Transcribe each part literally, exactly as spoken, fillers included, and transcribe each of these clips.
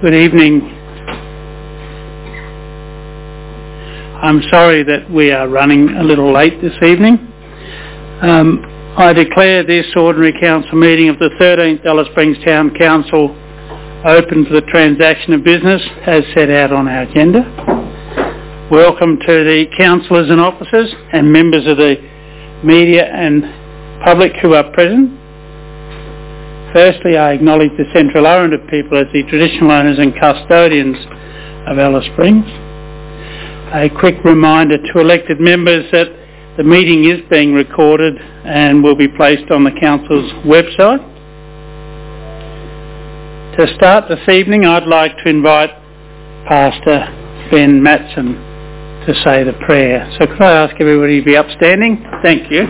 Good evening. I'm sorry that we are running a little late this evening. Um, I declare this ordinary council meeting of the thirteenth Alice Springs Town Council open for the transaction of business as set out on our agenda. Welcome to the councillors and officers and members of the media and public who are present. Firstly, I acknowledge the Central Arundel people as the traditional owners and custodians of Alice Springs. A quick reminder to elected members that the meeting is being recorded and will be placed on the council's website. To start this evening, I'd like to invite Pastor Ben Matson to say the prayer. So could I ask everybody to be upstanding? Thank you.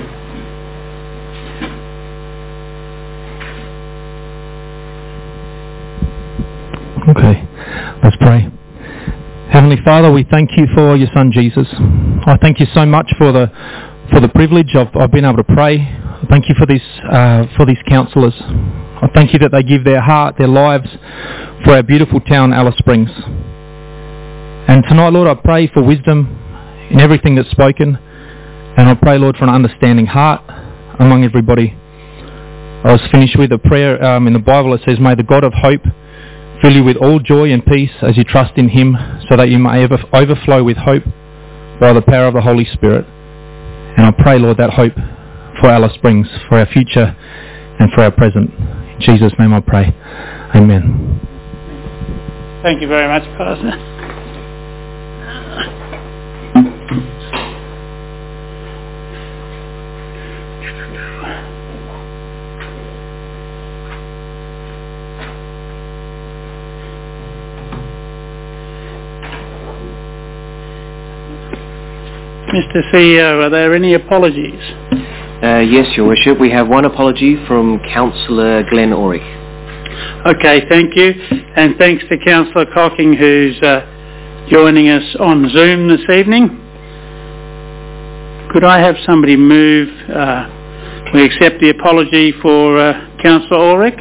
Okay, let's pray. Heavenly Father, we thank you for your Son Jesus. I thank you so much for the for the privilege of, of being able to pray. I thank you for this uh, for these counsellors. I thank you that they give their heart, their lives for our beautiful town, Alice Springs. And tonight, Lord, I pray for wisdom in everything that's spoken, and I pray, Lord, for an understanding heart among everybody. I was finished with a prayer um, in the Bible that says, "May the God of hope fill you with all joy and peace as you trust in him, so that you may overflow with hope by the power of the Holy Spirit." And I pray, Lord, that hope for Alice Springs, for our future and for our present. In Jesus' name I pray. Amen. Thank you very much, Pastor. Mister C E O, are there any apologies? Uh, yes, Your Worship. We have one apology from Councillor Glenn Orrick. Okay, thank you. And thanks to Councillor Cocking, who's uh, joining us on Zoom this evening. Could I have somebody move? Uh, we accept the apology for uh, Councillor Orrick.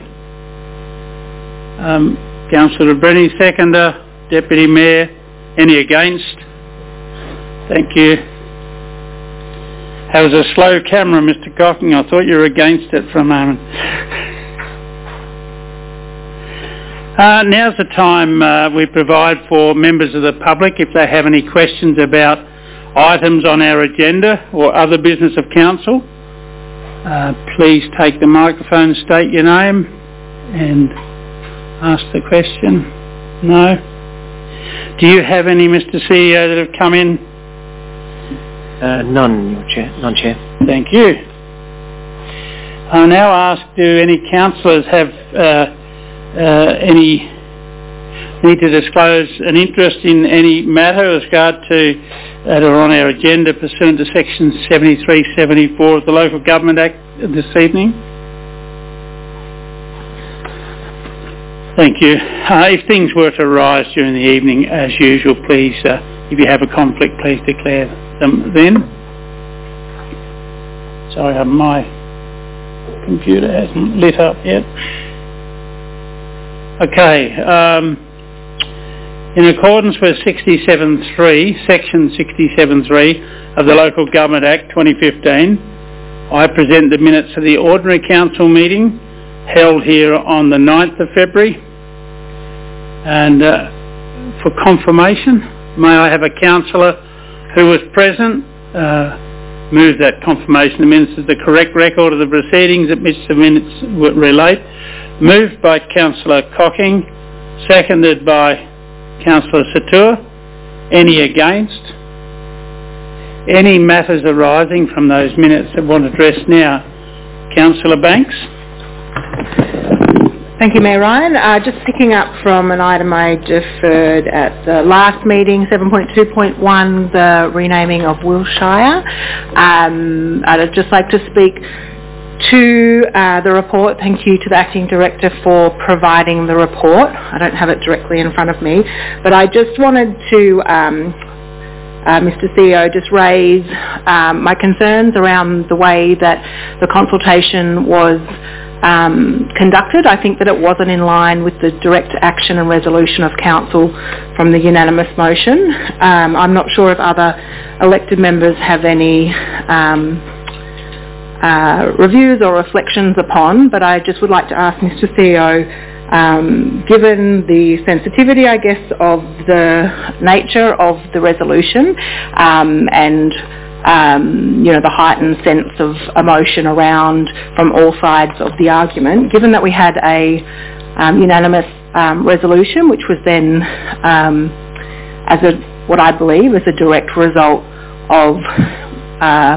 Um, Councillor Brenny, seconder. Deputy Mayor, any against? Thank you. That was a slow camera, Mister Cocking. I thought you were against it for a moment. Uh, now's the time uh, we provide for members of the public if they have any questions about items on our agenda or other business of council. Uh, please take the microphone, state your name and ask the question. No? Do you have any, Mister C E O, that have come in? Uh, none, Your Chair. None, Chair. Thank you. I now ask, do any councillors have uh, uh, any need to disclose an interest in any matter with regard to that are on our agenda pursuant to section seventy-three seventy-four of the Local Government Act this evening? Thank you. Uh, if things were to arise during the evening, as usual, please, uh, if you have a conflict, please declare them then. Sorry, my computer hasn't lit up yet. Okay. Um, in accordance with sixty-seven three, section sixty-seven three of the Local Government Act twenty fifteen, I present the minutes of the ordinary council meeting held here on the ninth of February. And uh, for confirmation, may I have a councillor who was present uh, move that confirmation of the minutes as the correct record of the proceedings at which the minutes relate. Moved by Councillor Cocking, seconded by Councillor Satur. Any against? Any matters arising from those minutes that want addressed now? Councillor Banks. Thank you, Mayor Ryan. Uh, just picking up from an item I deferred at the last meeting, seven point two point one, the renaming of Wilshire. Um, I'd just like to speak to uh, the report. Thank you to the Acting Director for providing the report. I don't have it directly in front of me, but I just wanted to, um, uh, Mister C E O, just raise um, my concerns around the way that the consultation was um, conducted. I think that it wasn't in line with the direct action and resolution of council from the unanimous motion. Um, I'm not sure if other elected members have any um, uh, reviews or reflections upon, but I just would like to ask Mister C E O, um, given the sensitivity, I guess, of the nature of the resolution um, and Um, you know, the heightened sense of emotion around from all sides of the argument, given that we had a um, unanimous um, resolution, which was then, um, as a what I believe is a direct result of, uh,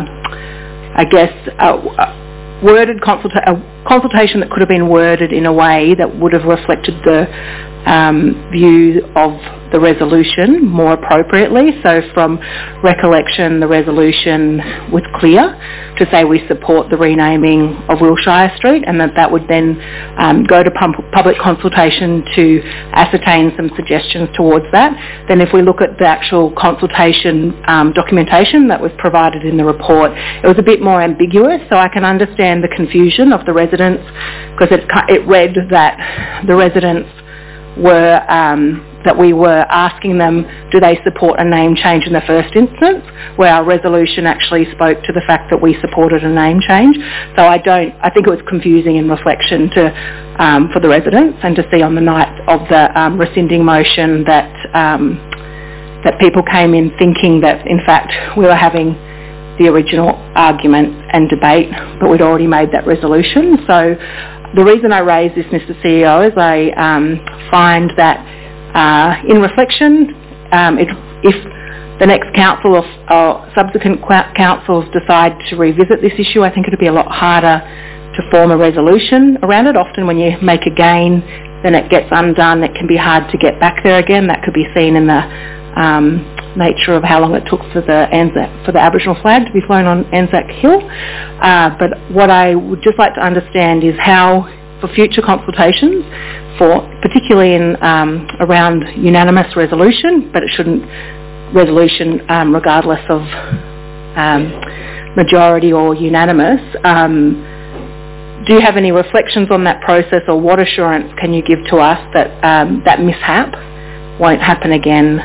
I guess, a, a worded consulta- a consultation that could have been worded in a way that would have reflected the um, view of the resolution more appropriately. So from recollection, the resolution was clear to say we support the renaming of Wilshire Street, and that that would then um, go to pub- public consultation to ascertain some suggestions towards that. Then if we look at the actual consultation um, documentation that was provided in the report, it was a bit more ambiguous, so I can understand the confusion of the residents, because it, it read that the residents were um, that we were asking them, do they support a name change in the first instance, where our resolution actually spoke to the fact that we supported a name change. So I don't, I think it was confusing in reflection to, um, for the residents, and to see on the night of the um, rescinding motion that, um, that people came in thinking that in fact we were having the original argument and debate, but we'd already made that resolution. So the reason I raise this, Mister C E O, is I um, find that Uh, in reflection, um, it, if the next council or, or subsequent councils decide to revisit this issue, I think it would be a lot harder to form a resolution around it. Often when you make a gain, then it gets undone. It can be hard to get back there again. That could be seen in the um, nature of how long it took for the Anzac, for the Aboriginal flag to be flown on Anzac Hill. Uh, but what I would just like to understand is how, for future consultations, for particularly in um, around unanimous resolution, but it shouldn't resolution um, regardless of um, majority or unanimous. Um, do you have any reflections on that process, or what assurance can you give to us that um, that mishap won't happen again?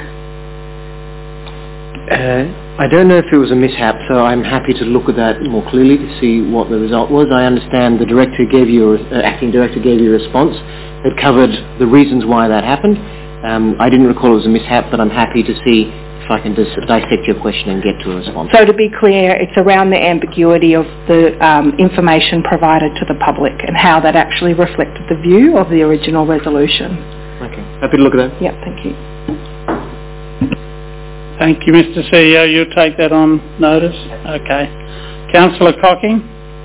Uh, I don't know if it was a mishap, so I'm happy to look at that more clearly to see what the result was. I understand the director gave you, uh, acting director gave you a response that covered the reasons why that happened. Um, I didn't recall it was a mishap, but I'm happy to see if I can just dissect your question and get to a response. So to be clear, it's around the ambiguity of the um, information provided to the public and how that actually reflected the view of the original resolution. Okay, happy to look at that. Yep, thank you. Thank you, Mister C E O. You'll take that on notice? Okay. Councillor Cocking?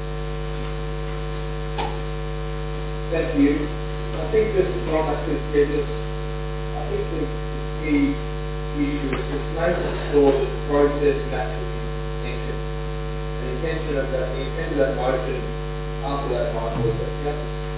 Thank you. I think this is one I could get this. I think the key issue is just making sure that the process matches the intention. The intention of that, the intent of that motion after that motion was that just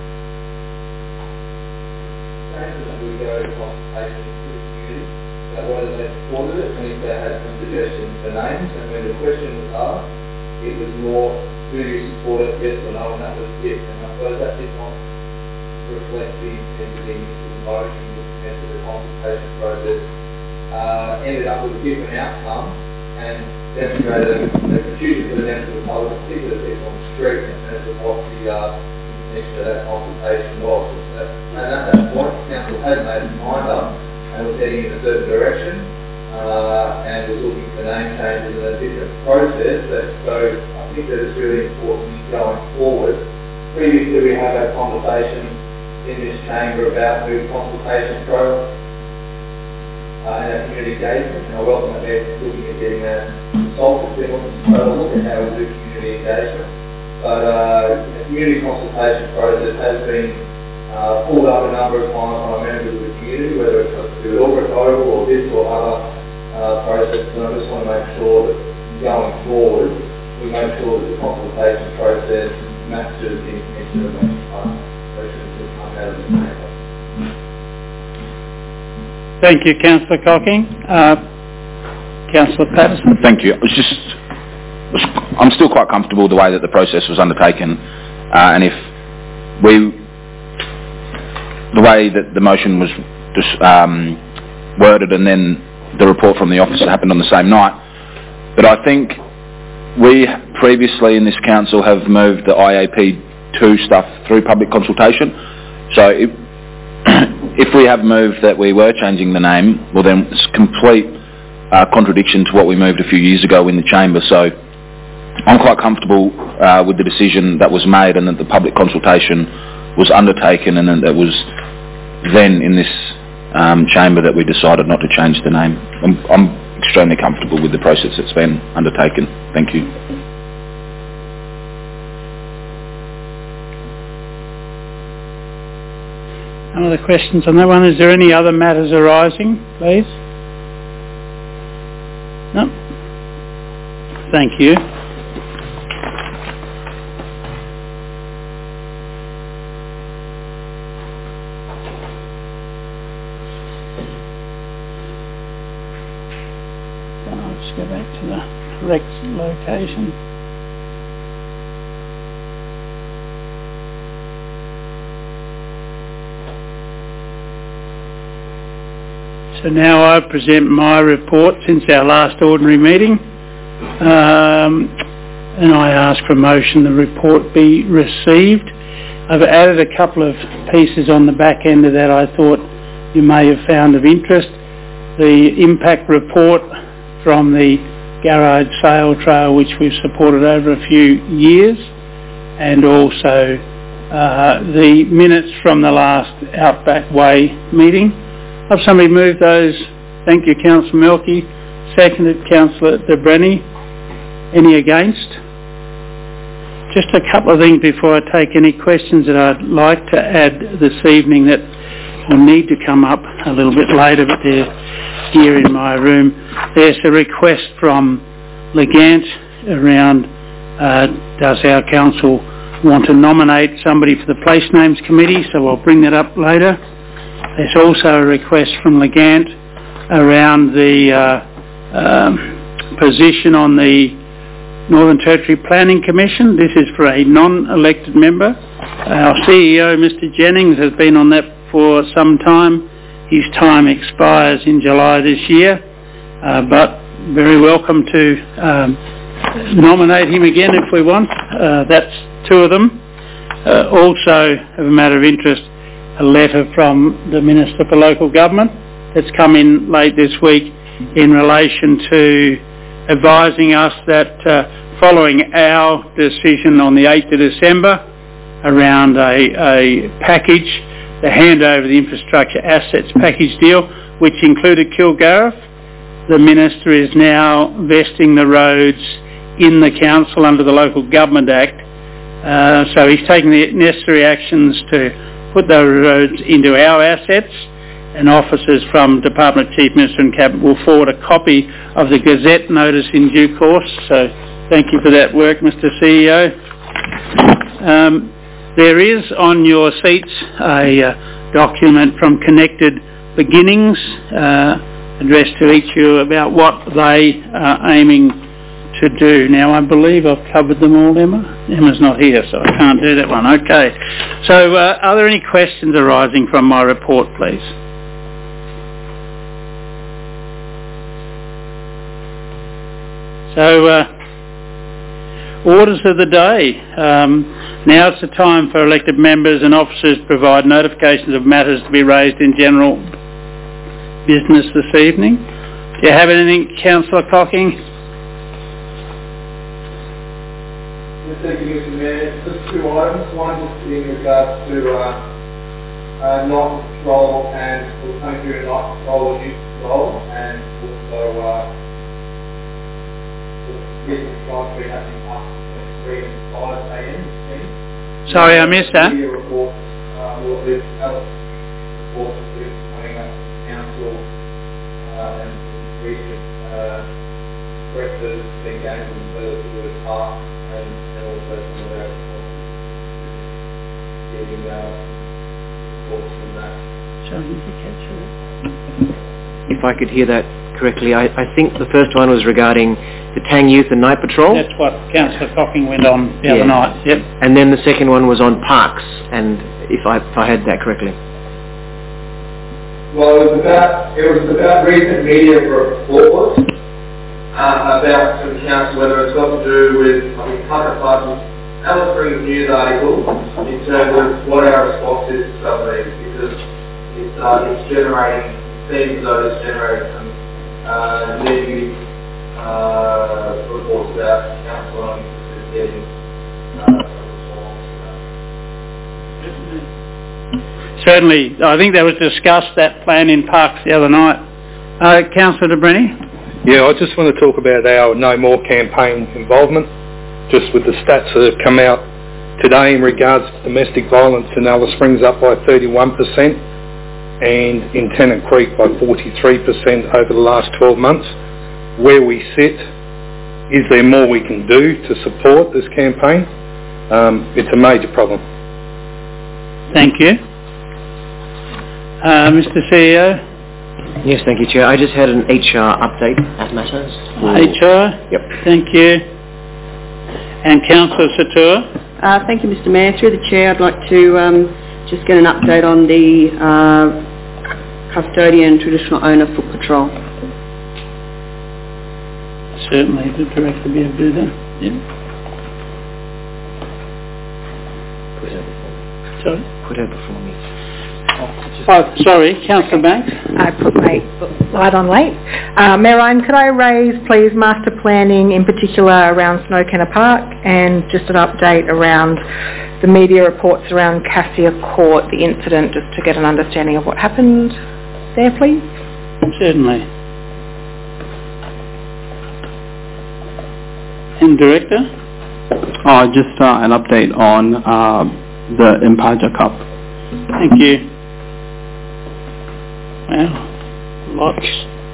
that we go to consultation with the community about whether they supported it and if they had some suggestions for names, and when the question was asked, it was more, do you support it, yes or no, and that was yes. And I suppose that did not reflect the intent of the initial motion, the intent of the consultation process, uh, ended up with a different outcome and demonstrated a confusion for the members of the public, particularly people on the street, in terms of what the uh, intention of that consultation was. And at that point, council had made its mind up and was heading in a certain direction uh, and was looking for name changes in a different process. That, so I think that it's really important going forward. Previously we had a conversation in this chamber about the consultation process uh, and our community engagement, and I welcome that they're looking at getting that consulted. They're looking to look at how we do community engagement. But uh, the community consultation process has been uh, pulled up a number of times by members of the community, whether it's to do with Albert Oval or this or other uh, processes, and I just want to make sure that going forward we make sure that the consultation process matches the intention of the motions that come out of the chamber. Thank you, Councillor Cocking. Uh, Councillor Patterson. Thank you. It was just, I'm still quite comfortable with the way that the process was undertaken, uh, and if we, the way that the motion was just, um, worded and then the report from the officer happened on the same night. But I think we previously in this council have moved the I A P two stuff through public consultation. So if, if we have moved that we were changing the name, well then it's complete uh, contradiction to what we moved a few years ago in the chamber. So I'm quite comfortable uh, with the decision that was made and that the public consultation was undertaken and that it was then in this um, chamber that we decided not to change the name. I'm, I'm extremely comfortable with the process that's been undertaken. Thank you. Any other questions on that one? Is there any other matters arising, please? No? Thank you. I'll just go back to the correct location. So now I present my report since our last ordinary meeting, um, and I ask for a motion the report be received. I've added a couple of pieces on the back end of that I thought you may have found of interest. The impact report from the Garage Sail Trail, which we've supported over a few years, and also uh, the minutes from the last Outback Way meeting. Have somebody moved those? Thank you, Councillor Melky. Seconded, Councillor De Brenny. Any against? Just a couple of things before I take any questions that I'd like to add this evening that will need to come up a little bit later, but they're here in my room. There's a request from Legant around uh, does our council want to nominate somebody for the Place Names Committee, so I'll bring that up later. There's also a request from Legant around the uh, um, position on the Northern Territory Planning Commission. This is for a non-elected member. Our C E O, Mister Jennings, has been on that for some time. His time expires in July this year, uh, but very welcome to um, nominate him again if we want. Uh, that's two of them. Uh, also, of a matter of interest, a letter from the Minister for Local Government that's come in late this week in relation to advising us that uh, following our decision on the eighth of December around a, a package, the handover of the infrastructure assets package deal, which included Kilgariff, the Minister is now vesting the roads in the Council under the Local Government Act. Uh, so he's taking the necessary actions to put those roads into our assets, and officers from Department of Chief Minister and Cabinet will forward a copy of the Gazette notice in due course. So thank you for that work, Mister C E O. Um, there is on your seats a uh, document from Connected Beginnings uh, addressed to each of you about what they are aiming to do. Now, I believe I've covered them all, Emma. Emma's not here, so I can't do that one. Okay. So, uh, are there any questions arising from my report, please? So, uh, orders of the day. Um, now it's the time for elected members and officers to provide notifications of matters to be raised in general business this evening. Do you have anything, Councillor Cocking? Thank you, Mister Mayor. Just two items. One just in regards to uh, uh, night patrol and coming through night patrol and youth patrol, and also uh, the recent strikes we have happening up between three and five a m. Sorry, I missed that. The report, uh, will be other reports that are coming up to council uh, and recent uh, directors being gained from the the park. And, and also some of our getting uh, reports from that. So you can catch it. If I could hear that correctly, I, I think the first one was regarding the Tang Youth and Night Patrol. That's what Councillor Cocking went on the Yeah. other night. Yep. And then the second one was on parks, and if I, if I heard that correctly. Well, it was about, it was about recent media reports uh, about some council, whether it's got to do with, I think, Tucker Clark's Alice Springs news article in terms of what our response is to some of these, because it's, uh, it's generating, seems as though it's generating some uh, negative uh, reports about council and getting uh, Certainly, I think that was discussed, that plan in Parks the other night. Uh, Councillor De Brenny? Yeah, I just want to talk about our No More campaign involvement, just with the stats that have come out today in regards to domestic violence in Alice Springs up by thirty-one percent and in Tennant Creek by forty-three percent over the last twelve months. Where we sit, is there more we can do to support this campaign? Um, it's a major problem. Thank you. Uh, Mister C E O? Yes, thank you, Chair. I just had an H R update at matters. H R? Yep. Thank you. And Councillor Satur? Uh, thank you, Mister Mayor. Through the Chair, I'd like to um, just get an update on the uh, custodian traditional owner foot patrol. Certainly, the Director will be able to do that. Yep. Put her before me. Sorry? Put her before me. Oh, sorry, Councillor Banks? I put my light on late. Uh, Mayor Ryan, could I raise, please, master planning, in particular around Snowkenna Park, and just an update around the media reports around Cassia Court, the incident, just to get an understanding of what happened there, please? Certainly. And Director? Uh, just uh, an update on uh, the Impaja Cup. Thank you. Wow, lots.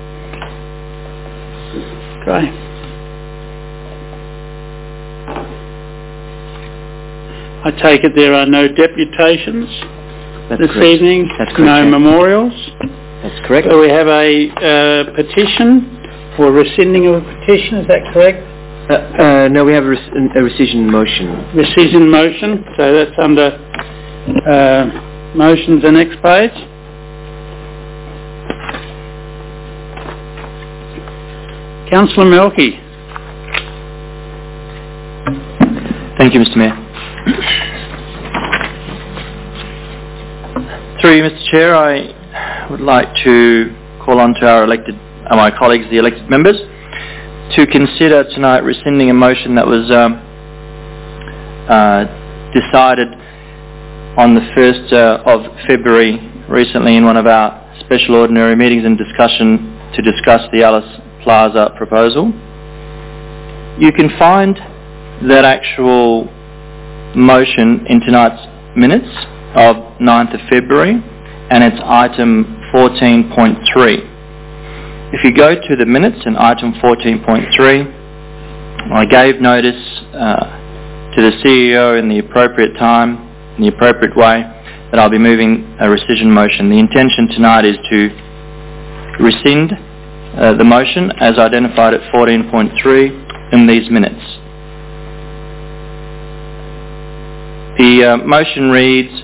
Great. I take it there are no deputations That's this correct. evening, That's correct, no yeah. memorials. That's correct. So we have a uh, petition for rescinding of a petition, is that correct? Uh, uh, no, we have a, res- a rescission motion. Rescission motion, so that's under uh, motions, the next page. Councillor Melky. Thank you, Mister Mayor. Through you, Mister Chair, I would like to call on to our elected, uh, my colleagues, the elected members, to consider tonight rescinding a motion that was um, uh, decided on the first uh, of February recently in one of our special ordinary meetings and discussion to discuss the Alice Plaza proposal. You can find that actual motion in tonight's minutes of ninth of February, and it's item fourteen point three. If you go to the minutes in item fourteen point three, I gave notice uh, to the C E O in the appropriate time, in the appropriate way, that I'll be moving a rescission motion. The intention tonight is to rescind uh, the motion as identified at fourteen point three in these minutes. The uh, motion reads,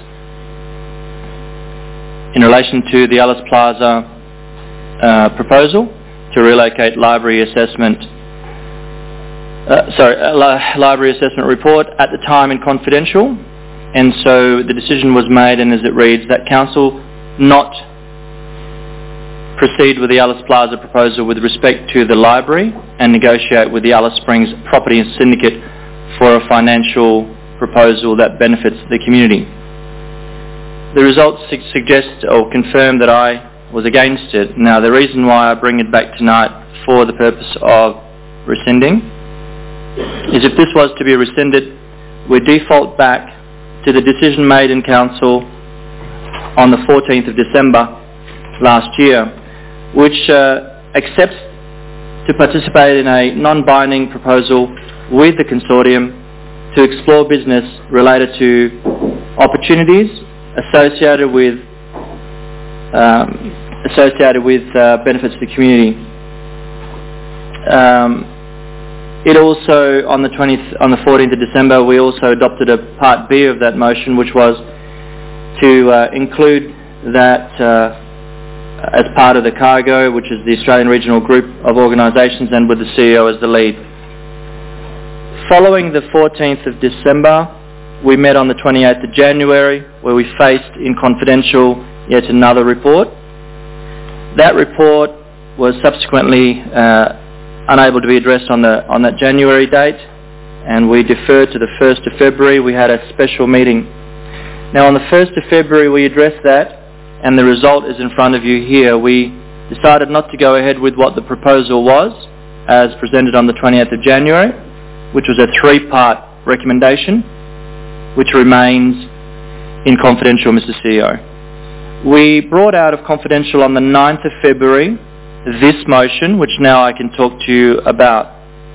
in relation to the Alice Plaza uh, proposal to relocate library assessment, uh, sorry, uh, li- library assessment report at the time in confidential, and so the decision was made, and as it reads, that council not proceed with the Alice Plaza proposal with respect to the library and negotiate with the Alice Springs Property Syndicate for a financial proposal that benefits the community. The results su- suggest or confirm that I was against it. Now, the reason why I bring it back tonight for the purpose of rescinding is if this was to be rescinded, we default back to the decision made in council on the fourteenth of December last year, which uh, accepts to participate in a non-binding proposal with the consortium to explore business related to opportunities associated with um, associated with uh, benefits to the community. Um, It also, on the twentieth, on the fourteenth of December, we also adopted a Part B of that motion, which was to uh, include that uh, as part of the cargo, which is the Australian Regional Group of Organisations, and with the C E O as the lead. Following the fourteenth of December, we met on the twenty-eighth of January, where we faced in confidential yet another report. That report was subsequently uh, unable to be addressed on the on that January date, and we deferred to the first of February. We had a special meeting. Now, on the first of February, we addressed that, and the result is in front of you here. We decided not to go ahead with what the proposal was, as presented on the twentieth of January, which was a three-part recommendation, which remains in confidential, Mister C E O. We brought out of confidential on the ninth of February this motion, which now I can talk to you about.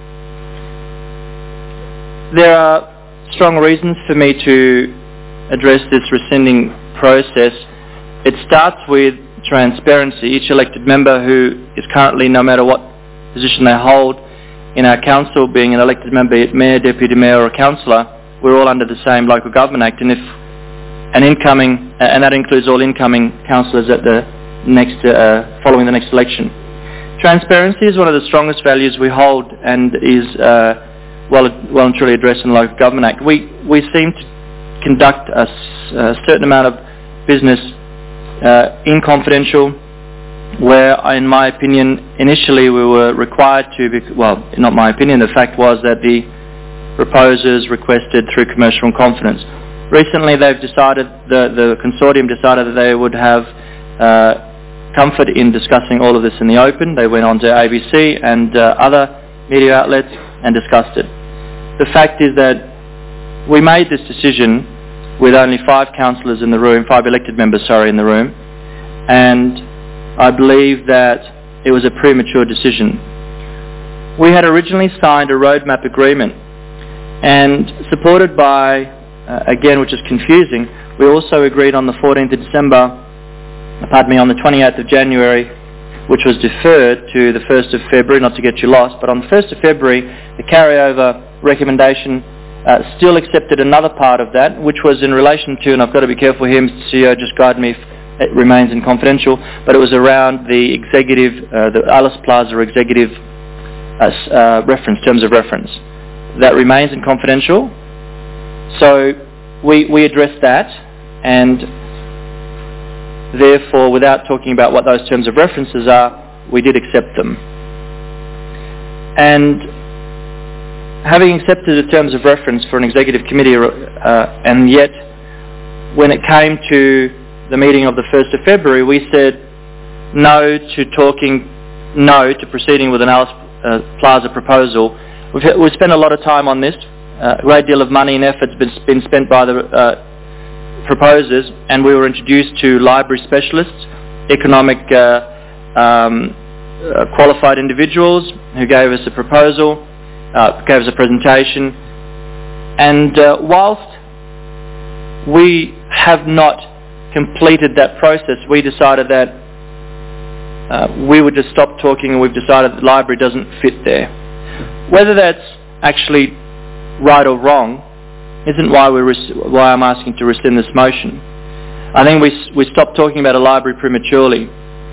There are strong reasons for me to address this rescinding process. It starts with transparency. Each elected member who is currently, no matter what position they hold in our council, being an elected member, be it mayor, deputy mayor or councillor, we're all under the same Local Government Act, and if an incoming, uh, and that includes all incoming councillors at the next, uh, following the next election. Transparency is one of the strongest values we hold, and is uh, well, well and truly addressed in the Local Government Act. We we seem to conduct a, a certain amount of business uh, in confidential, where, in my opinion, initially we were required to. Be, well, not my opinion. The fact was that the proposers requested through commercial in confidence. Recently, they've decided, the, the consortium decided that they would have uh, comfort in discussing all of this in the open. They went on to A B C and uh, other media outlets and discussed it. The fact is that we made this decision with only five councillors in the room, five elected members, sorry, in the room, and I believe that it was a premature decision. We had originally signed a roadmap agreement, and supported by Uh, again, which is confusing, we also agreed on the fourteenth of December, pardon me, on the twenty-eighth of January, which was deferred to the first of February, not to get you lost, but on the first of February, the carryover recommendation uh, still accepted another part of that, which was in relation to, and I've got to be careful here, Mister C E O, just guide me if it remains in confidential, but it was around the executive, uh, the Alice Plaza executive uh, uh, reference, terms of reference. That remains in confidential. So we, we addressed that, and therefore, without talking about what those terms of references are, we did accept them. And having accepted the terms of reference for an executive committee, uh, and yet when it came to the meeting of the first of February, we said no to talking, no to proceeding with an Alice uh, Plaza proposal. We've, we've spent a lot of time on this. Uh, a great deal of money and effort has been, been spent by the uh, proposers, and we were introduced to library specialists, economic uh, um, uh, qualified individuals who gave us a proposal, uh, gave us a presentation, and uh, whilst we have not completed that process, we decided that uh, we would just stop talking, and we've decided that the library doesn't fit there. Whether that's actually right or wrong isn't why we res- why I'm asking to rescind this motion. I think we we stopped talking about a library prematurely.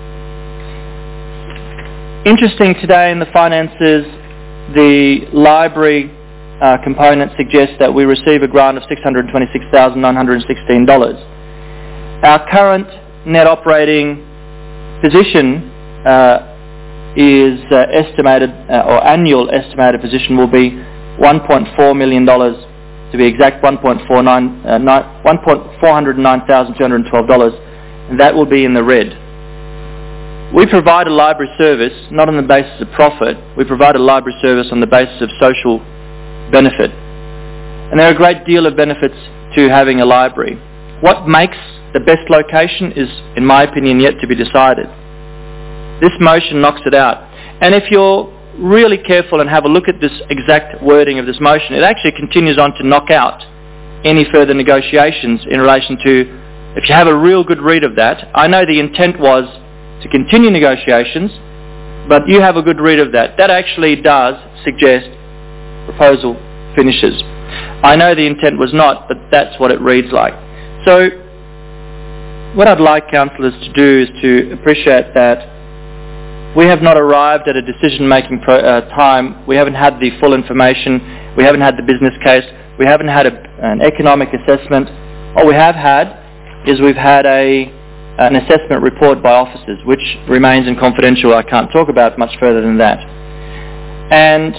Interesting, today in the finances, the library uh, component suggests that we receive a grant of six hundred twenty-six thousand nine hundred sixteen dollars. Our current net operating position uh, is uh, estimated, uh, or annual estimated position will be one point four million dollars, to be exact, one point four nine hundred nine thousand two hundred twelve dollars, and that will be in the red. We provide a library service not on the basis of profit, we provide a library service on the basis of social benefit. And there are a great deal of benefits to having a library. What makes the best location is, in my opinion, yet to be decided. This motion knocks it out. And if you're really careful and have a look at this exact wording of this motion, it actually continues on to knock out any further negotiations in relation to, if you have a real good read of that, I know the intent was to continue negotiations, but you have a good read of that. That actually does suggest proposal finishes. I know the intent was not, but that's what it reads like. So what I'd like councillors to do is to appreciate that we have not arrived at a decision-making pro- uh, time. We haven't had the full information. We haven't had the business case. We haven't had a, an economic assessment. What we have had is we've had a, an assessment report by officers, which remains in confidential. I can't talk about much further than that. And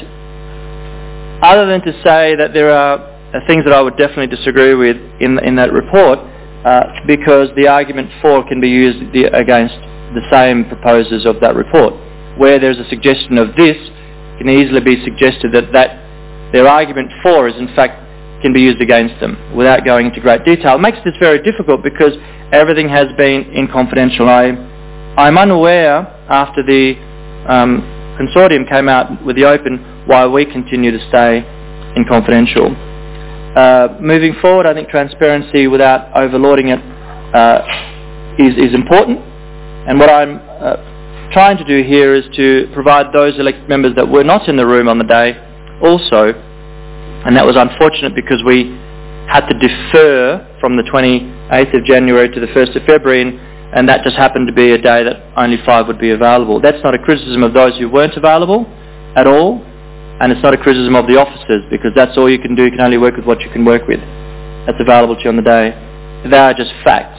other than to say that there are things that I would definitely disagree with in, in that report, uh, because the argument for can be used the, against the same proposers of that report. Where there's a suggestion of this, it can easily be suggested that, that their argument for is in fact can be used against them without going into great detail. It makes this very difficult because everything has been in confidential. I, I'm unaware after the um, consortium came out with the open why we continue to stay in confidential. Uh, moving forward, I think transparency without overloading it uh, is, is important. And what I'm uh, trying to do here is to provide those elected members that were not in the room on the day also, and that was unfortunate because we had to defer from the twenty-eighth of January to the first of February, and, and that just happened to be a day that only five would be available. That's not a criticism of those who weren't available at all, and it's not a criticism of the officers because that's all you can do. You can only work with what you can work with that's available to you on the day. They are just facts.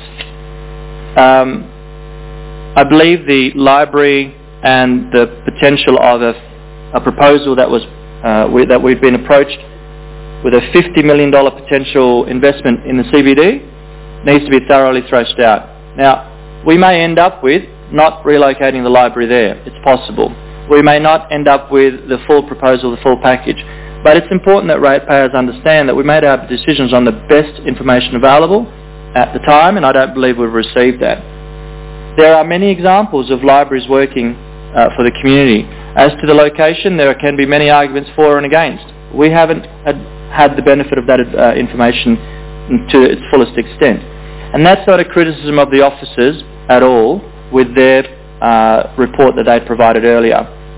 Um, I believe the library and the potential of a, a proposal that was uh, we, that we've been approached with a fifty million dollars potential investment in the C B D needs to be thoroughly thrashed out. Now, we may end up with not relocating the library there. It's possible. We may not end up with the full proposal, the full package. But it's important that ratepayers understand that we made our decisions on the best information available at the time, and I don't believe we've received that. There are many examples of libraries working uh, for the community. As to the location, there can be many arguments for and against. We haven't had, had the benefit of that uh, information to its fullest extent. And that's not a criticism of the officers at all with their uh, report that they provided earlier.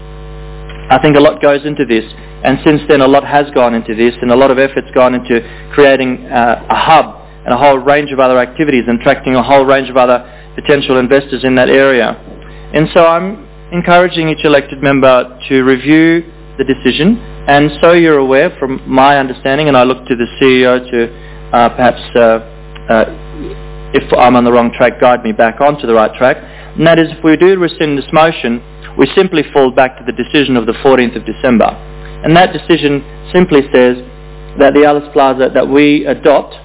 I think a lot goes into this, and since then a lot has gone into this, and a lot of effort's gone into creating uh, a hub and a whole range of other activities and attracting a whole range of other potential investors in that area. And so I'm encouraging each elected member to review the decision, and so you're aware from my understanding, and I look to the C E O to uh, perhaps, uh, uh, if I'm on the wrong track, guide me back onto the right track, and that is if we do rescind this motion, we simply fall back to the decision of the fourteenth of December. And that decision simply says that the Alice Plaza, that we adopt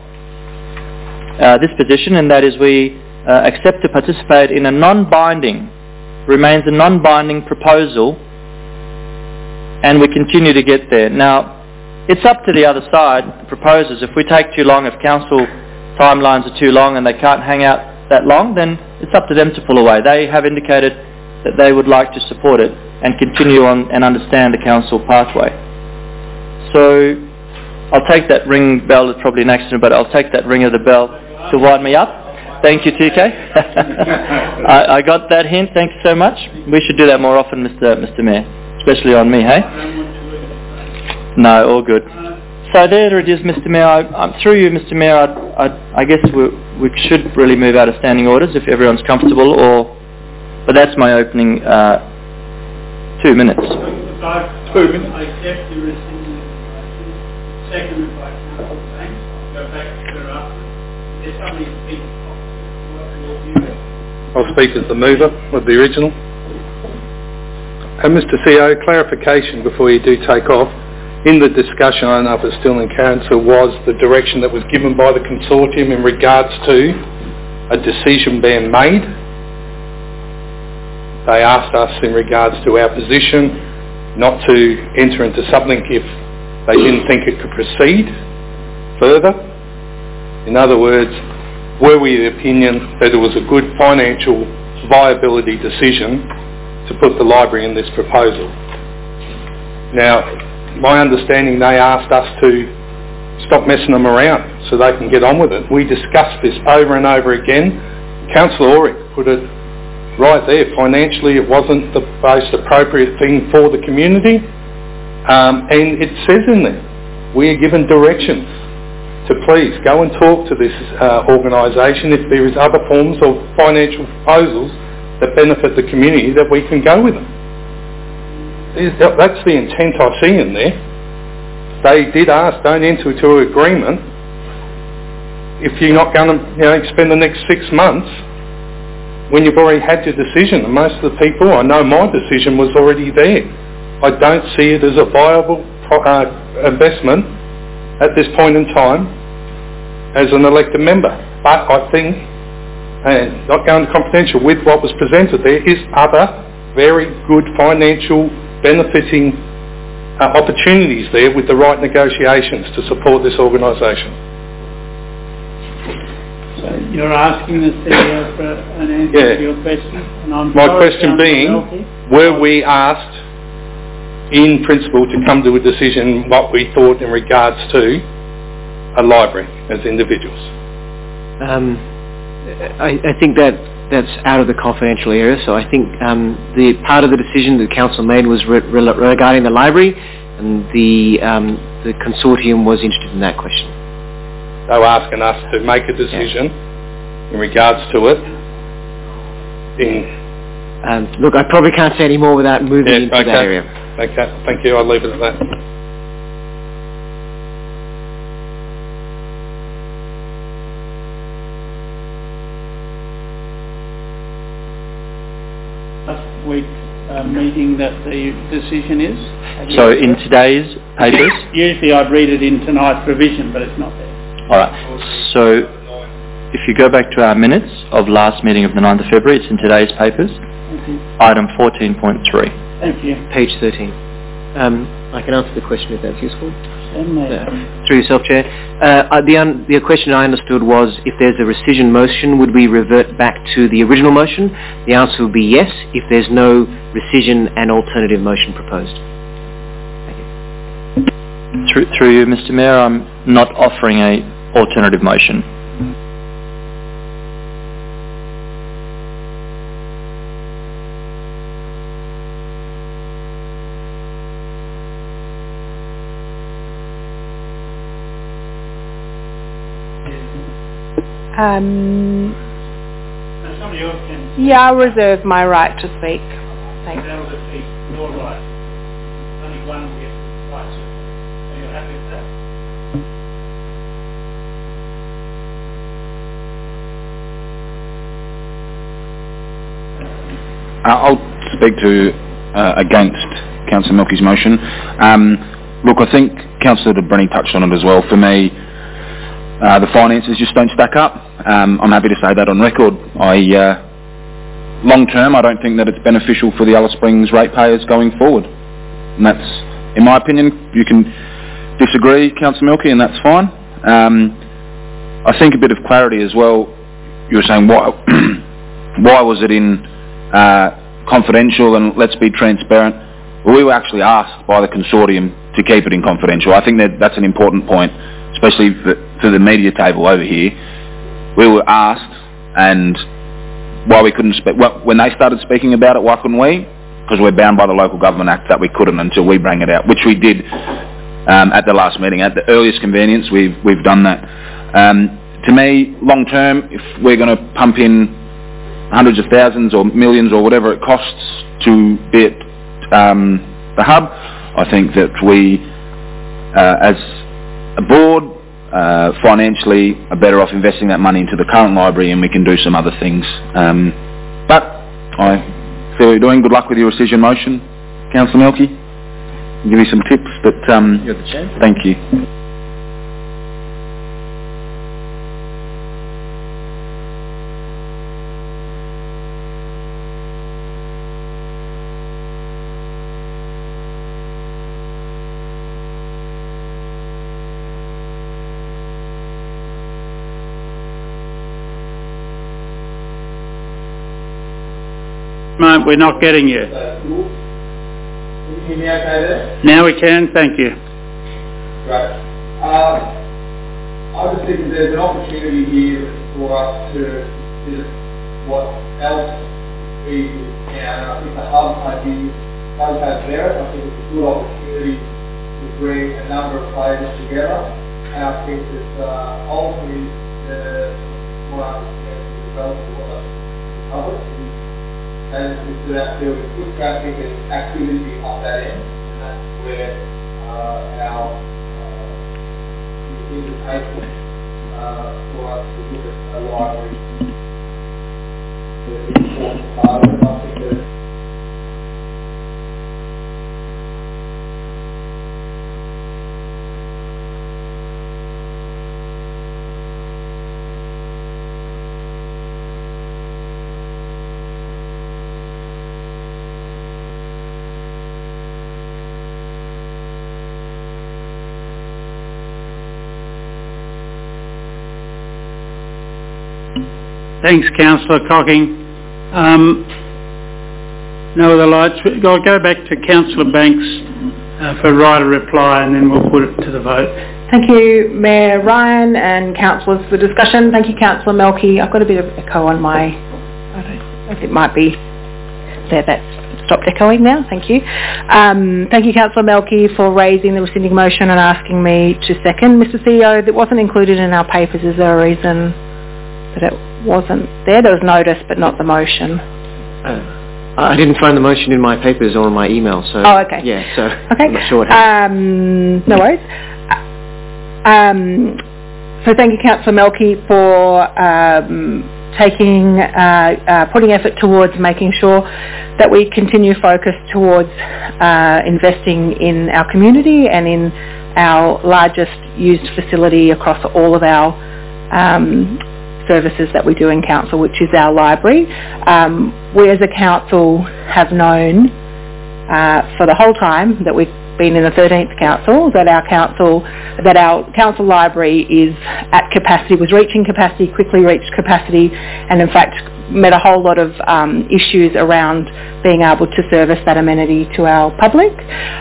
uh, this position, and that is we uh, accept to participate in a non-binding, remains a non-binding proposal, and we continue to get there. Now, it's up to the other side, the proposers. If we take too long, if council timelines are too long and they can't hang out that long, then it's up to them to pull away. They have indicated that they would like to support it and continue on and understand the council pathway. So I'll take that ring bell, it's probably an accident, but I'll take that ring of the bell to wind me up. Thank you, T K. I, I got that hint, thank you so much. We should do that more often, Mister Mister Mayor, especially on me, hey? No, all good. So there it is, Mister Mayor. I, I'm through you, Mister Mayor. I, I, I guess we, we should really move out of standing orders if everyone's comfortable, or but that's my opening uh, two minutes. Two minutes. I accept the rescinding motion. Seconded by Councillor Banks. I'll go back to her after. There's somebody speak. I'll speak as the mover of the original. And Mister C E O, clarification before you do take off. In the discussion, I don't know if it's still in council, was the direction that was given by the consortium in regards to a decision being made. They asked us in regards to our position not to enter into something if they didn't think it could proceed further. In other words, were we of the opinion that it was a good financial viability decision to put the library in this proposal? Now, my understanding, they asked us to stop messing them around so they can get on with it. We discussed this over and over again. Councillor Ulrich put it right there. Financially, it wasn't the most appropriate thing for the community. Um, and it says in there, we are given directions to please go and talk to this uh, organisation if there is other forms of financial proposals that benefit the community, that we can go with them. That's the intent I see in there. They did ask, don't enter into an agreement if you're not going to, you know, spend the next six months when you've already had your decision. And most of the people, I know my decision was already there. I don't see it as a viable uh, investment at this point in time as an elected member. But I think, and not going to confidential, with what was presented there is other very good financial benefiting uh, opportunities there with the right negotiations to support this organisation. So you're asking the C E O for an answer Yeah. to your question? And I'm My sorry, question Councillor being, Melky. were we asked in principle to come to a decision what we thought in regards to a library as individuals? Um, I, I think that that's out of the confidential area, so I think um, the part of the decision the council made was re- re- regarding the library, and the um, the consortium was interested in that question. They were asking us to make a decision yeah. in regards to it. In um, look, I probably can't say any more without moving yeah, into okay. that area. Okay, thank you. I'll leave it at that. Last week's uh, meeting that the decision is? So in today's papers? Usually I'd read it in tonight's revision, but it's not there. Alright, so if you go back to our minutes of last meeting of the ninth of February, it's in today's papers. Thank you. Item fourteen point three. Thank you. Page thirteen. Um, I can answer the question if that's useful. Uh, through yourself, Chair. Uh, the, un- the question I understood was if there's a rescission motion, would we revert back to the original motion? The answer would be yes, if there's no rescission and alternative motion proposed. Thank you. Through, through you, Mister Mayor, I'm not offering a alternative motion. Um, somebody else can. yeah, I'll reserve my right to speak. Thanks. That was a your right. Only one will get right. Are you happy with that? Uh, I'll speak to uh, against Councillor Melky's motion. Um, look, I think Councillor De Brenny touched on it as well. For me, uh, the finances just don't stack up. Um, I'm happy to say that on record. I, uh, long term, I don't think that it's beneficial for the Alice Springs ratepayers going forward. And that's, in my opinion, you can disagree, Councillor Melky, and that's fine. Um, I think a bit of clarity as well. You were saying why, why was it in uh, confidential, and let's be transparent. Well, we were actually asked by the consortium to keep it in confidential. I think that that's an important point, especially for, for the media table over here. We were asked, and why we couldn't speak, well, when they started speaking about it, why couldn't we? Because we're bound by the Local Government Act that we couldn't until we bring it out, which we did um, at the last meeting. At the earliest convenience, we've we've done that. Um, to me, long term, if we're going to pump in hundreds of thousands or millions or whatever it costs to be at um, the hub, I think that we, uh, as a board, uh, financially are better off investing that money into the current library, and we can do some other things. Um, but I feel you're doing. Good luck with your rescission motion, Councillor Melky. I'll give you some tips, but um, You're the chair. Thank you. Moment, we're not getting you. Can you hear me okay there? Now we can, thank you. Great. Um, I just think there's an opportunity here for us to consider what else we can. And I think the hub idea does have merit. I think it's a good opportunity to bring a number of players together, and I think that uh, ultimately the what I understand the result of what I public is as it's about building foot traffic and activity up that end, and that's where uh, our uh, invitation uh, for us to look at a library is an important part of it. I think that Thanks, Councillor Cocking. Um, no other lights. I'll go back to Councillor Banks uh, for right of reply, and then we'll put it to the vote. Thank you, Mayor Ryan and councillors for the discussion. Thank you, Councillor Melky. I've got a bit of echo on my... I don't know if it might be... There, that's stopped echoing now. Thank you. Um, thank you, Councillor Melky, for raising the rescinding motion and asking me to second. Mister C E O, that wasn't included in our papers. Is there a reason that it wasn't there? There was notice, but not the motion. Uh, I didn't find the motion in my papers or in my email, so... Oh, okay. Yeah, so okay. I'm not sure what happened. Um, no worries. Um, so thank you, Councillor Melky, for um, taking, uh, uh, putting effort towards making sure that we continue focus towards uh, investing in our community and in our largest used facility across all of our um, services that we do in council, which is our library. Um, we as a council have known uh, for the whole time that we've been in the thirteenth council that our council that our council library is at capacity, was reaching capacity, quickly reached capacity, and in fact met a whole lot of um, issues around being able to service that amenity to our public.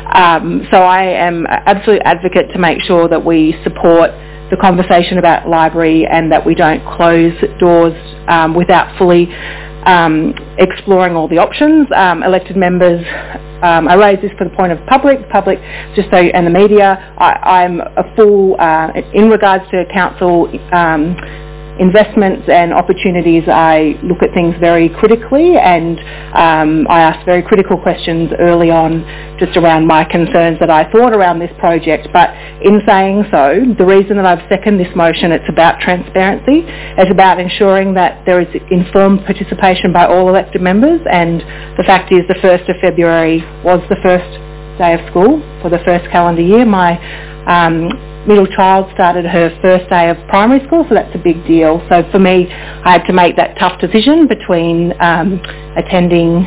Um, so I am an absolute advocate to make sure that we support the conversation about library and that we don't close doors um, without fully um, exploring all the options. Um, elected members, um, I raise this for the point of public, public just so, and the media. I, I'm a full, uh, in regards to council um, investments and opportunities, I look at things very critically, and um, I asked very critical questions early on just around my concerns that I thought around this project. But in saying so, the reason that I've seconded this motion, it's about transparency. It's about ensuring that there is informed participation by all elected members, and the fact is the first of February was the first day of school for the first calendar year. My um, middle child started her first day of primary school, so that's a big deal. So for me, I had to make that tough decision between um, attending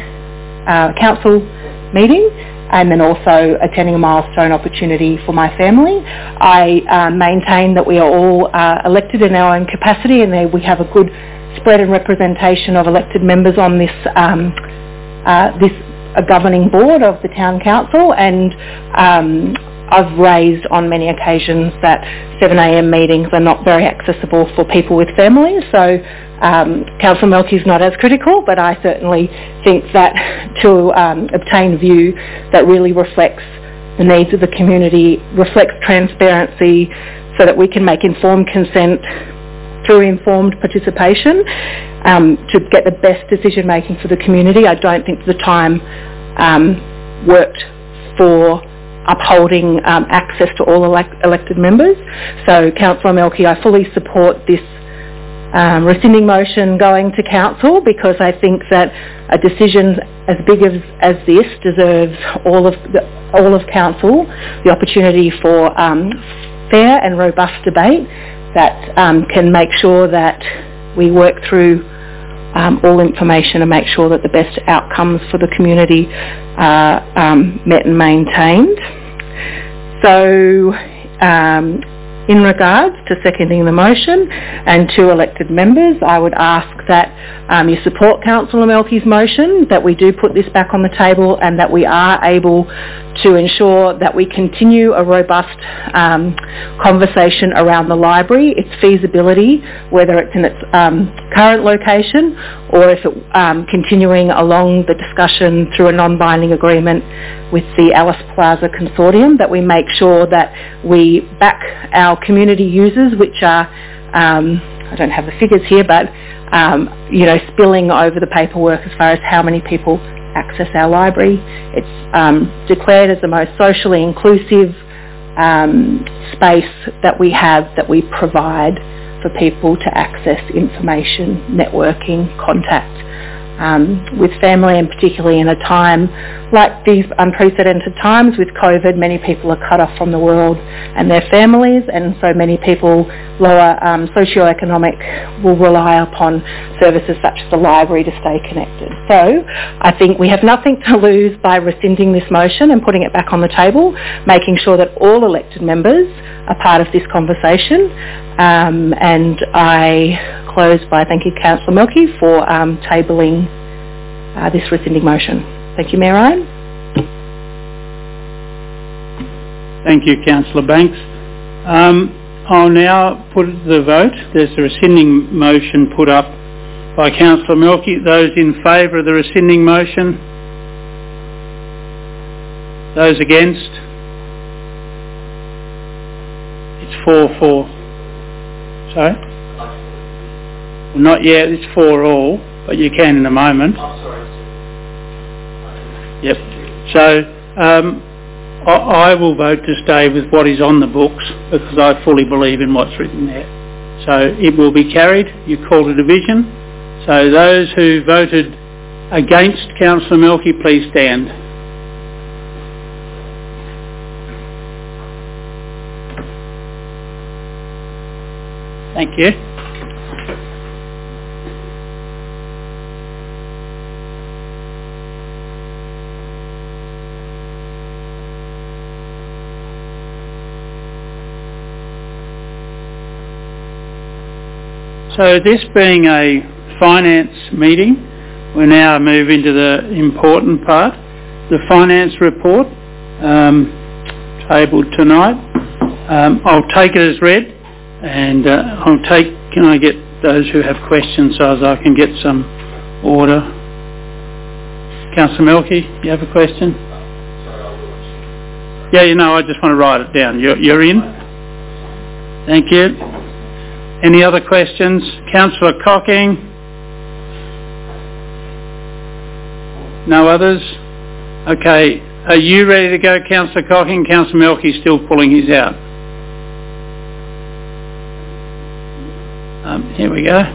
a council meeting and then also attending a milestone opportunity for my family. I uh, maintain that we are all uh, elected in our own capacity, and we have a good spread and representation of elected members on this um, uh, this uh, governing board of the town council, and um, I've raised on many occasions that seven a m meetings are not very accessible for people with families. So um, Councillor Melky is not as critical, but I certainly think that to um, obtain view that really reflects the needs of the community, reflects transparency, so that we can make informed consent through informed participation um, to get the best decision making for the community. I don't think the time um, worked for upholding um, access to all elect- elected members. So Councillor Melky, I fully support this um, rescinding motion going to council, because I think that a decision as big as, as this deserves all of the, all of council the opportunity for um, fair and robust debate that um, can make sure that we work through um, all information and make sure that the best outcomes for the community are um, met and maintained. So um, in regards to seconding the motion, and to elected members, I would ask that um, you support Councillor Melky's motion, that we do put this back on the table and that we are able to ensure that we continue a robust um, conversation around the library, its feasibility, whether it's in its um, current location or if it um, continuing along the discussion through a non-binding agreement with the Alice Plaza Consortium, that we make sure that we back our community users, which are, um, I don't have the figures here, but um, you know, spilling over the paperwork as far as how many people access our library. It's um, declared as the most socially inclusive um, space that we have, that we provide for people to access information, networking, contact um, with family, and particularly in a time like these unprecedented times with COVID. Many people are cut off from the world and their families, and so many people lower um, socioeconomic will rely upon services such as the library to stay connected. So I think we have nothing to lose by rescinding this motion and putting it back on the table, making sure that all elected members are part of this conversation. Um, and I close by thanking Councillor Melky for um, tabling uh, this rescinding motion. Thank you, Mayor Ryan. Thank you, Councillor Banks. Um, I'll now put it to the vote. There's a rescinding motion put up by Councillor Melky. Those in favour of the rescinding motion? Those against? It's four four. Sorry? Well, not yet, it's four all, but you can in a moment. Yep. So um, I, I will vote to stay with what is on the books, because I fully believe in what's written there. So it will be carried. You called a division. So those who voted against Councillor Melky, please stand. Thank you. So this being a finance meeting, we now move into the important part, the finance report, um, tabled tonight. Um, I'll take it as read, and uh, I'll take, can I get those who have questions so as I can get some order? Councillor Melky, you have a question? Yeah, you know, I just want to write it down. You're, you're in? Thank you. Any other questions? Councillor Cocking? No others? Okay. Are you ready to go, Councillor Cocking? Councillor Melky's still pulling his out. Um, here we go.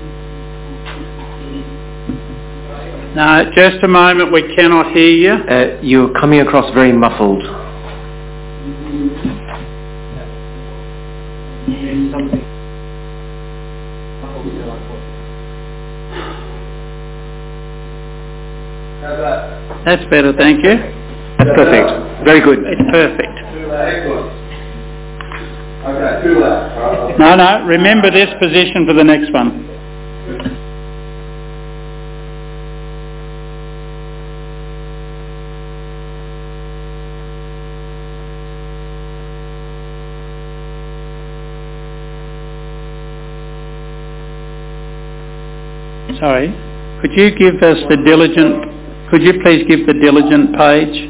No, just a moment. We cannot hear you. Uh, you're coming across very muffled. That's better, thank you. That's perfect. Very good. It's perfect. Excellent. Okay, too loud. No, no, remember this position for the next one. Sorry, could you give us the diligent, could you please give the diligent page?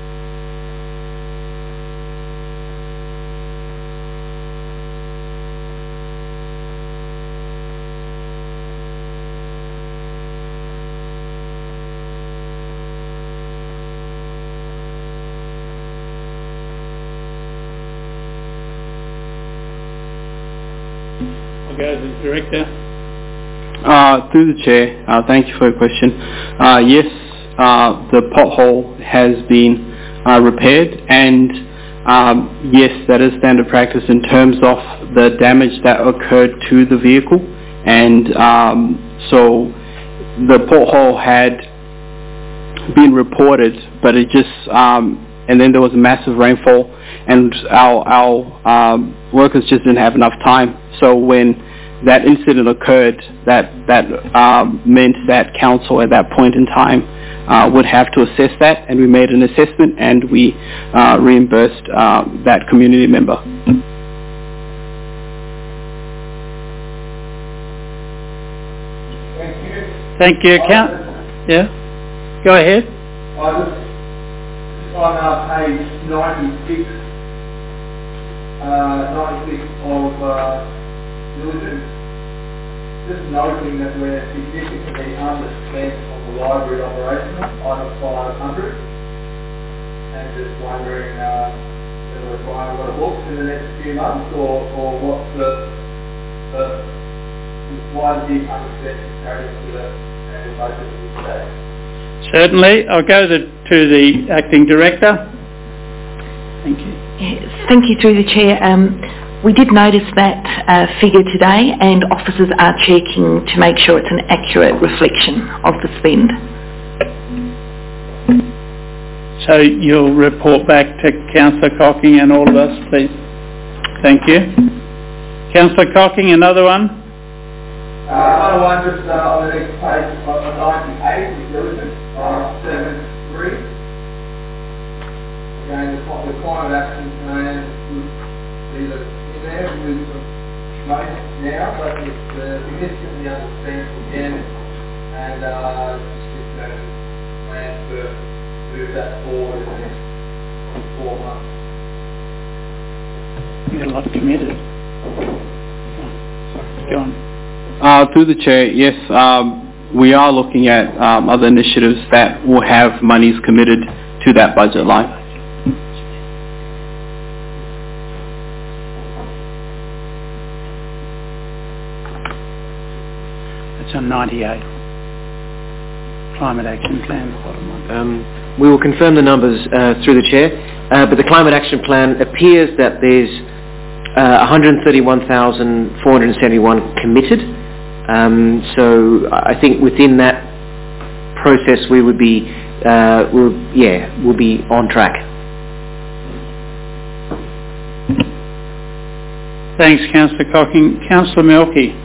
I'll go to the Director. Uh, through the chair, uh, thank you for your question. Uh, yes, uh, the pothole has been uh, repaired, and um, yes, that is standard practice in terms of the damage that occurred to the vehicle. And um, so the pothole had been reported, but it just um, and then there was a massive rainfall, and our, our um, workers just didn't have enough time. So when that incident occurred, that, that um, meant that council at that point in time uh, would have to assess that, and we made an assessment and we uh, reimbursed uh, that community member. Thank you. Count. Yeah. Go ahead. I just, on uh, page ninety-six, uh, ninety-six of uh, diligence, just noting that we're significantly underspent on the library operational, item five hundred, and just wondering uh, whether we're buying a lot of books in the next few months, or, or what's the, the why the big underspent comparison to the annual budget of this day? Certainly. I'll go the, to the Acting Director. Thank you. Yes, thank you, through the Chair. Um, we did notice that uh, figure today, and officers are checking to make sure it's an accurate reflection of the spend. So you'll report back to Councillor Cocking and all of us, please. Thank you. Councillor Cocking, another one. Uh, another one just uh, on the next page, on ninety-eight, is diligence, uh, seven three. Again, the, the climate action plan would be the, in there with some money now, but it's uh, significantly underspent again, and uh, just uh, plan to move that forward in the next four months. You're a lot committed. Go on. Uh, through the Chair, yes, um, we are looking at um, other initiatives that will have monies committed to that budget line. It's on ninety-eight. Climate Action Plan, the bottom one. Um, we will confirm the numbers uh, through the Chair, uh, but the Climate Action Plan appears that there's uh, one hundred thirty-one thousand four hundred seventy-one committed. Um, so I think within that process we would be, uh, we'll, yeah, we'll be on track. Thanks, Councillor Cocking. Councillor Melky.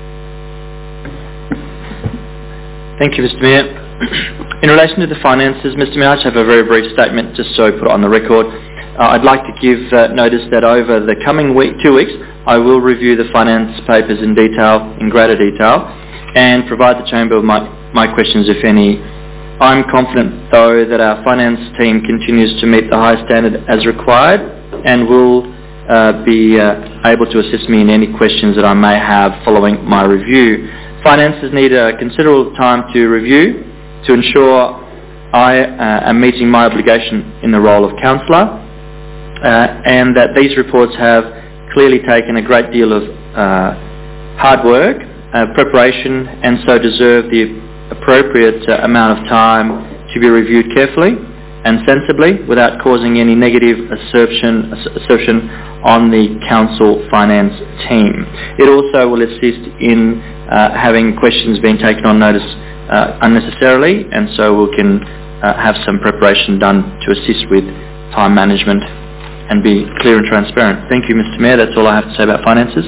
Thank you, Mister Mayor. In relation to the finances, Mister Mayor, I just have a very brief statement just so I put it on the record. Uh, I'd like to give uh, notice that over the coming week, two weeks, I will review the finance papers in detail, in greater detail, and provide the Chamber with my, my questions, if any. I'm confident, though, that our finance team continues to meet the high standard as required and will uh, be uh, able to assist me in any questions that I may have following my review. Finances need a considerable time to review to ensure I uh, am meeting my obligation in the role of councillor, uh, and that these reports have clearly taken a great deal of uh, hard work, uh, preparation, and so deserve the appropriate uh, amount of time to be reviewed carefully and sensibly without causing any negative assertion, assertion on the council finance team. It also will assist in uh, having questions being taken on notice uh, unnecessarily, and so we can uh, have some preparation done to assist with time management and be clear and transparent. Thank you, Mister Mayor. That's all I have to say about finances.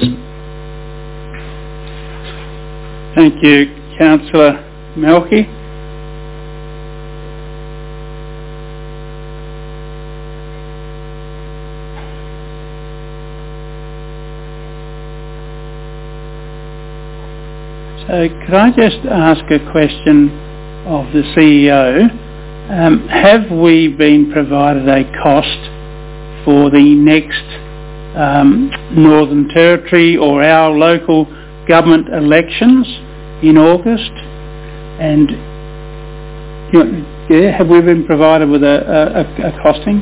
Thank you, Councillor Melky. So could I just ask a question of the C E O? Um, have we been provided a cost for the next um, Northern Territory or our local government elections in August? And you know, yeah, have we been provided with a, a, a costing?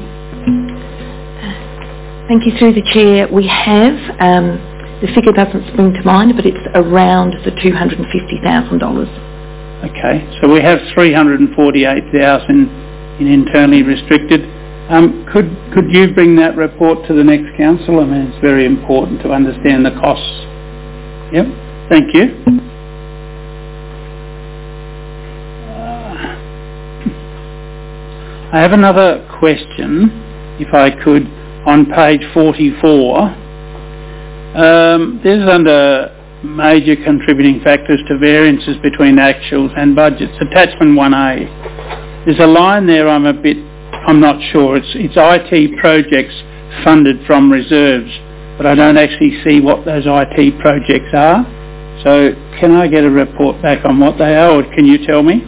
Thank you, through the Chair. We have. Um, the figure doesn't spring to mind, but it's around the two hundred fifty thousand dollars. Okay, so we have three hundred forty-eight thousand dollars in internally restricted. Um, could could you bring that report to the next council? I mean, it's very important to understand the costs. Yep, thank you. Uh, I have another question, if I could, on page forty-four. Um, this is under major contributing factors to variances between actuals and budgets. Attachment one A. There's a line there I'm a bit, I'm not sure. It's, it's I T projects funded from reserves, but I don't actually see what those I T projects are. So can I get a report back on what they are, or can you tell me?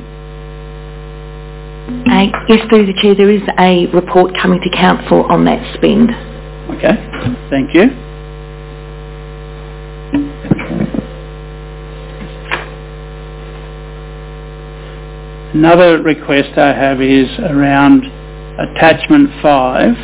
Uh, yes, through the Chair, there is a report coming to Council on that spend. Okay, thank you. Another request I have is around attachment five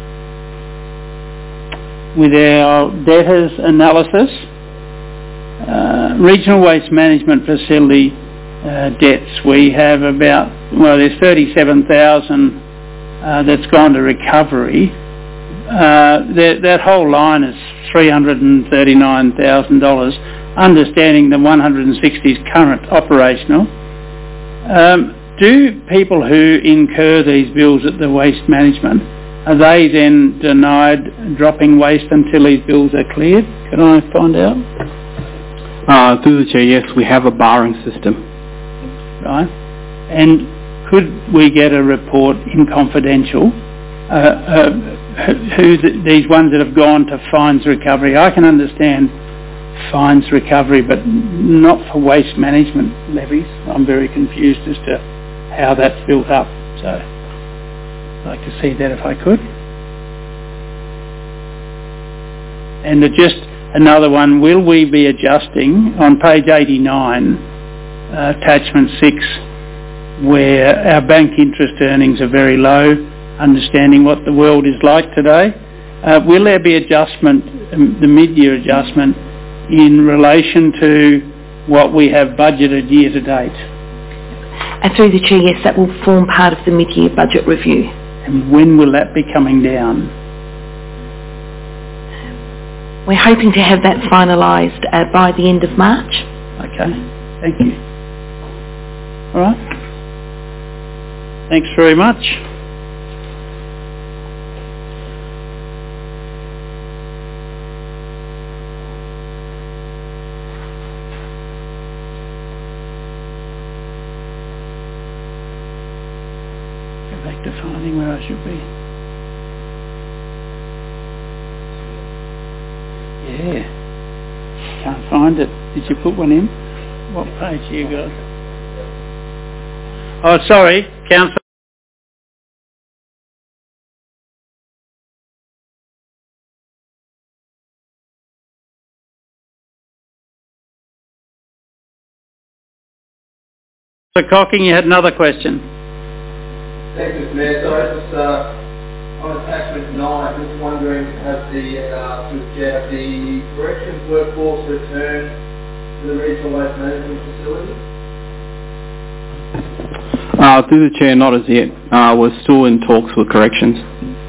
with our debtors analysis. Uh, regional waste management facility uh, debts. We have about, well, there's thirty-seven thousand uh, that's gone to recovery. Uh, that, that whole line is three hundred thirty-nine thousand dollars, understanding the one hundred sixty is current operational. Um, do people who incur these bills at the waste management, are they then denied dropping waste until these bills are cleared? Can I find out? Uh, through the Chair, yes, we have a barring system. Right. And could we get a report in confidential, uh, uh, who the, these ones that have gone to fines recovery? I can understand fines recovery, but not for waste management levies. I'm very confused as to how that's built up. So I'd like to see that if I could. And uh, just another one, will we be adjusting on page eighty-nine, uh, attachment six, where our bank interest earnings are very low, understanding what the world is like today? Uh, will there be adjustment, um, the mid-year adjustment, in relation to what we have budgeted year to date? And through the Chair, yes, that will form part of the mid-year budget review. And when will that be coming down? We're hoping to have that finalised uh, by the end of March. Okay, thank you. All right. Thanks very much. Go back to finding where I should be. Yeah. Can't find it. Did you put one in? What page you got? Oh, sorry, Councillor. Cocking, you had another question. Thank you, Mister Mayor. So I just, uh, on attachment nine, just wondering, have the, uh, have the corrections workforce returned to the regional waste management facility? Uh, through the Chair, not as yet. Uh, we're still in talks with corrections.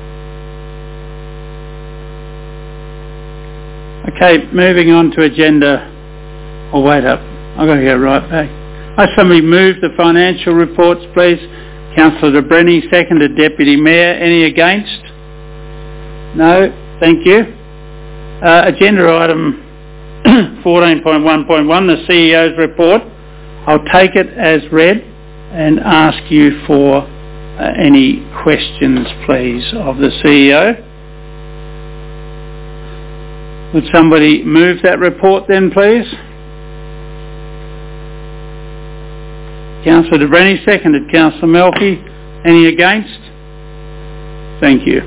Okay, moving on to agenda. Oh, wait up. I've got to go right back. I somebody move the financial reports, please. Councillor De Brenny, seconded. Deputy Mayor. Any against? No. Thank you. Uh, agenda item fourteen point one point one, the C E O's report. I'll take it as read and ask you for uh, any questions, please, of the C E O. Would somebody move that report then, please? Councillor De Brenny, seconded. Councillor Melfi. Any against? Thank you.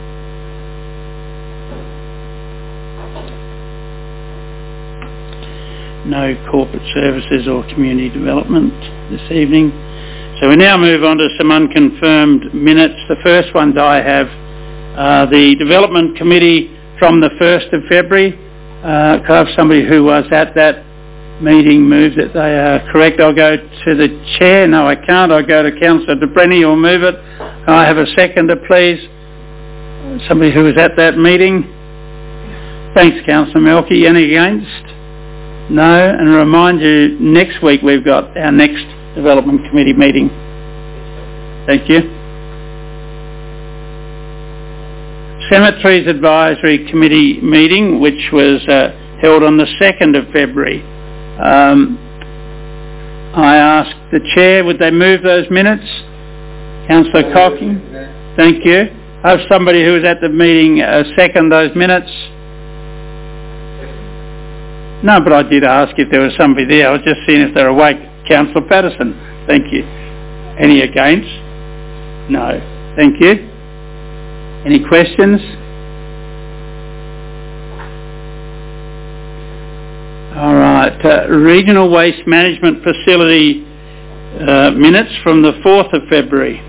No corporate services or community development this evening. So we now move on to some unconfirmed minutes. The first ones I have, uh, the Development Committee from the first of February. Uh, could I have somebody who was at that meeting move that they are correct? I'll go to the Chair. No, I can't. I'll go to Councillor De Brenny who will move it. Can I have a seconder, please? Somebody who was at that meeting. Thanks, Councillor Melfi. Any against? No. And remind you, next week we've got our next Development Committee meeting. Thank you. Cemeteries Advisory Committee meeting, which was uh, held on the second of February. Um, I asked the Chair, would they move those minutes? Councillor Cocking, thank you. I have somebody who was at the meeting uh, second those minutes. No, but I did ask if there was somebody there. I was just seeing if they're awake. Councillor Patterson, thank you. Any against? No. Thank you. Any questions? All right. Uh, Regional Waste Management Facility uh, minutes from the fourth of February.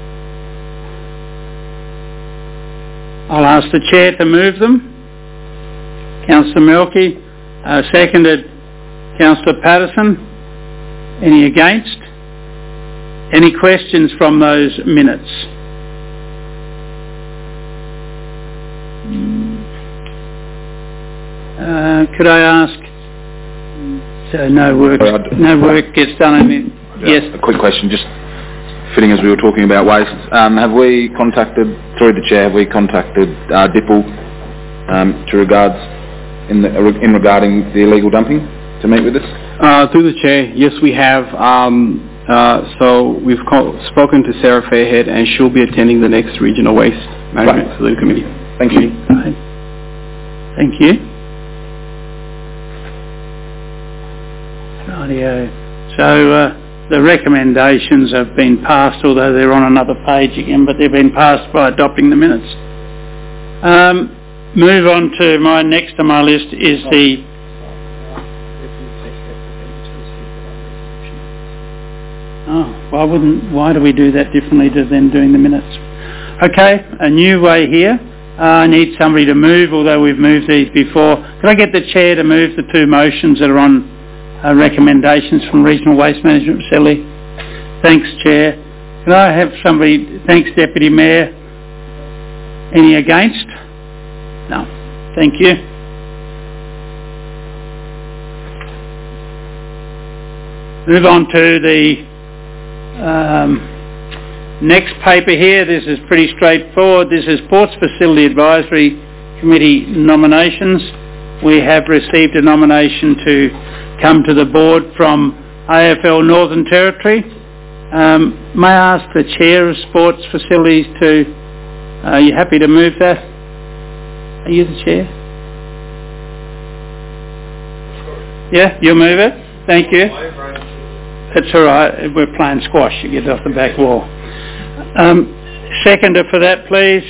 I'll ask the Chair to move them. Councillor Melky, uh, seconded Councillor Patterson. Any against? Any questions from those minutes? Uh, could I ask? So no work, no work gets done. In it. Yeah, yes. A quick question, just fitting as we were talking about waste. Um, have we contacted, through the Chair, have we contacted uh, D I P L um, to regards in, the, in regarding the illegal dumping to meet with us? Uh, through the Chair, yes, we have. Um, uh, so we've call, spoken to Sarah Fairhead, and she'll be attending the next Regional Waste Management Right. Facility Committee. Thank you. Right. Thank you. Rightio. So uh, the recommendations have been passed, although they're on another page again, but they've been passed by adopting the minutes. Um, move on to my next on my list is the Oh, why wouldn't? Why do we do that differently to then doing the minutes? Okay, a new way here. Uh, I need somebody to move, although we've moved these before. Could I get the Chair to move the two motions that are on uh, recommendations from Regional Waste Management Facility? Thanks, Chair. Can I have somebody? Thanks, Deputy Mayor. Any against? No. Thank you. Move on to the Um, next paper here. This is pretty straightforward. This is Ports Facility Advisory Committee nominations. We have received a nomination to come to the board from A F L Northern Territory. Um, may I ask the Chair of Sports Facilities to, uh, are you happy to move that? Are you the Chair? Yeah, you'll move it? Thank you. That's all right. We're playing squash. You get off the back wall. Um, seconder for that, please.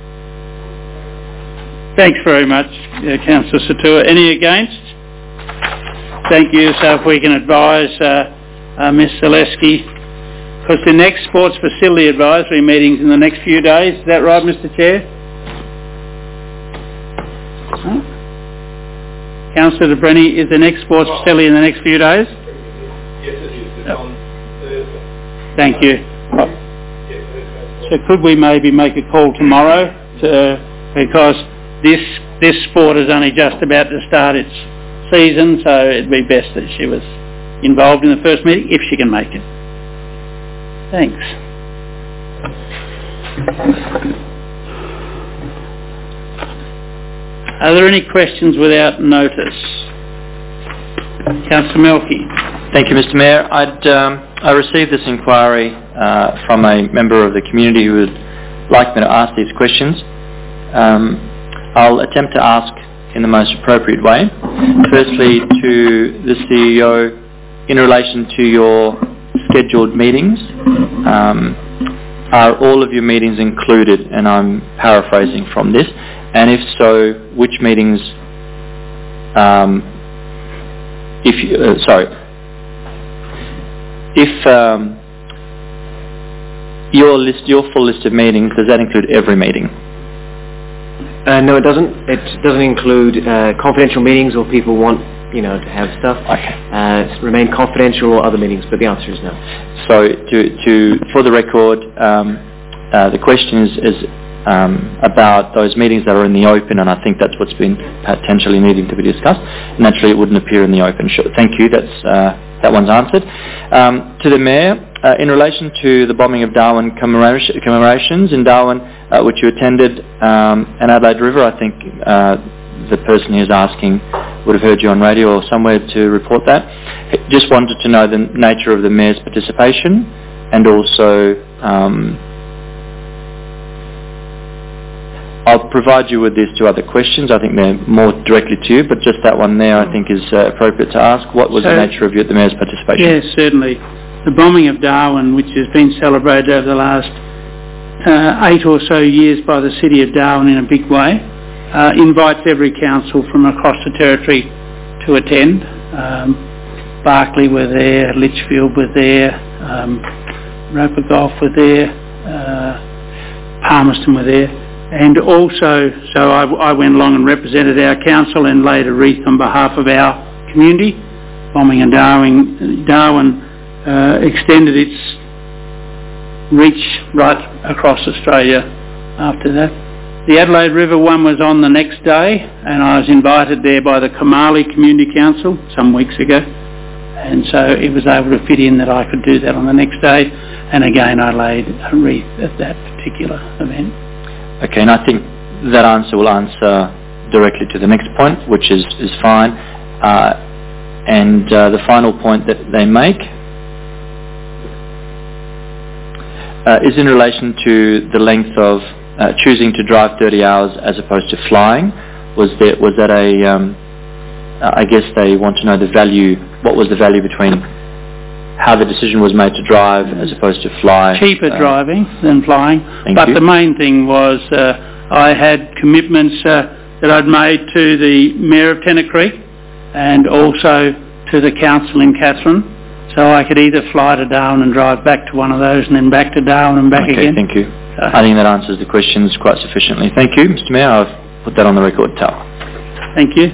Thanks very much, uh, Councillor Satua. Any against? Thank you. So if we can advise uh, uh, Miz Zaleski, because the next Sports Facility Advisory meeting's in the next few days. Is that right, Mister Chair? Huh? Councillor De Brenny, is the next Sports Facility in the next few days? Yes, it is. It's on Thursday. Thank you. So could we maybe make a call tomorrow to, because this this sport is only just about to start its season, so it'd be best that she was involved in the first meeting if she can make it. Thanks. Are there any questions without notice? Councillor Melky. Thank you, Mister Mayor. I'd, um, I received this inquiry uh, from a member of the community who would like me to ask these questions. Um, I'll attempt to ask in the most appropriate way. Firstly, to the C E O, in relation to your scheduled meetings, um, are all of your meetings included? And I'm paraphrasing from this. And if so, which meetings, um, if you, uh, sorry, if um, your list, your full list of meetings, does that include every meeting? Uh, no, it doesn't. It doesn't include uh, confidential meetings or people want, you know, to have stuff. Okay. Uh, remain confidential or other meetings, but the answer is no. So, to, to for the record, um, uh, the question is, is um, about those meetings that are in the open, and I think that's what's been potentially needing to be discussed. Naturally, it wouldn't appear in the open. Sure. Thank you. That's uh, that one's answered. Um, to the Mayor, uh, in relation to the bombing of Darwin commemoration, commemorations in Darwin, uh, which you attended, um, and Adelaide River, I think uh, the person who's asking would have heard you on radio or somewhere to report that. Just wanted to know the nature of the Mayor's participation, and also um, I'll provide you with these two other questions. I think they're more directly to you, but just that one there I think is uh, appropriate to ask. What was so, the nature of your, the Mayor's participation? Yes, certainly. The bombing of Darwin, which has been celebrated over the last uh, eight or so years by the City of Darwin in a big way, uh, invites every council from across the territory to attend. Um, Barclay were there, Litchfield were there, um, Roper Golf were there, uh, Palmerston were there. And also, so I, I went along and represented our council and laid a wreath on behalf of our community. Bombing in Darwin, Darwin uh, extended its reach right across Australia after that. The Adelaide River one was on the next day, and I was invited there by the Kamali Community Council some weeks ago, and so it was able to fit in that I could do that on the next day, and again I laid a wreath at that particular event. Okay, and I think that answer will answer directly to the next point, which is, is fine. Uh, and uh, the final point that they make uh, is in relation to the length of uh, choosing to drive thirty hours as opposed to flying. Was there, was that a, um, I guess they want to know the value, what was the value between how the decision was made to drive as opposed to fly. Cheaper uh, driving than flying. But you. The main thing was uh, I had commitments uh, that I'd made to the Mayor of Tennant Creek and also to the council in Katherine. So I could either fly to Darwin and drive back to one of those and then back to Darwin and back okay, again. Thank you. So, I think that answers the questions quite sufficiently. Thank you, Mister Mayor. I've put that on the record, Tal. Thank you.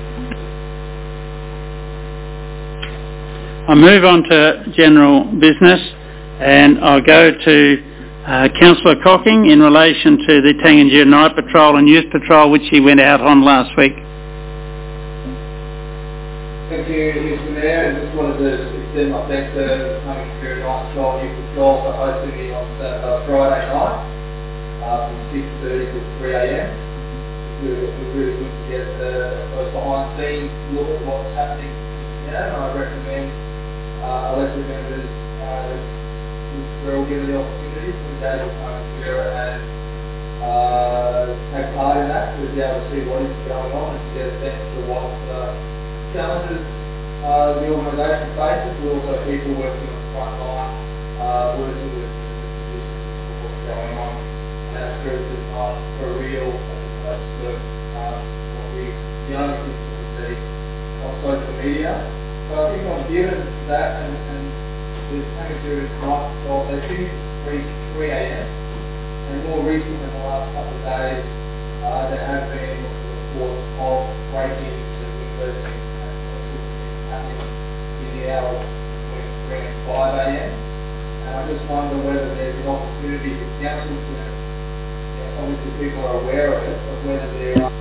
I'll move on to general business, and I'll go to uh, Councillor Cocking in relation to the Tangentyere Night Patrol and Youth Patrol, which he went out on last week. Thank you, Mister Mayor. I just wanted to extend my thanks to Tangentyere Night Patrol and Youth Patrol for hosting me on uh, Friday night uh, from six thirty to three a m. It was really good to get uh, those behind the scenes look at what's happening now, and I recommend Uh, elected members, uh, we're all given the opportunity from Daniel Tangentyere and uh, take part in that to be able to see what is going on and to get a sense for what uh, challenges uh, the organisation faces, but also people working on the front line, uh, working with what's going on, and our truth is not for real as opposed to uh, what we, the only thing that we see on social media. So I think I'm given that, and, and the Tangentyere Night Patrol, they finish at three a m and more recent in the last couple of days, uh, there have been reports of break-ins and universities and happening in the hours between three and five a m And I just wonder whether there's an opportunity for council to, you know, obviously people are aware of it, but whether there are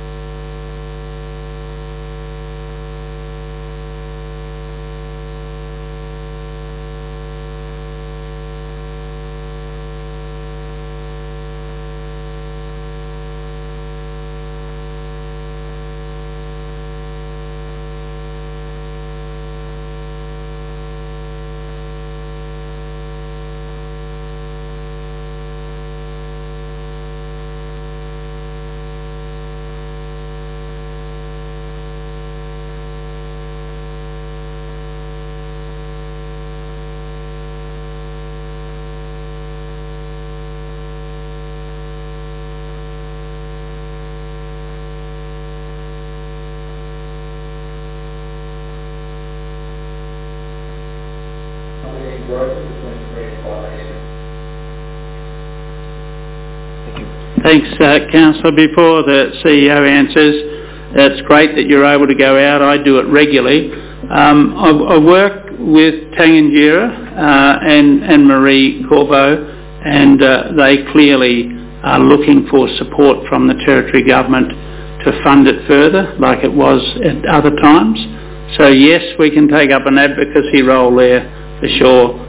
Thanks, uh, Councillor. Before the C E O answers, it's great that you're able to go out. I do it regularly. Um, I, I work with Tangentyere uh, and, and Marie Corbeau, and uh, they clearly are looking for support from the Territory Government to fund it further, like it was at other times. So yes, we can take up an advocacy role there for sure,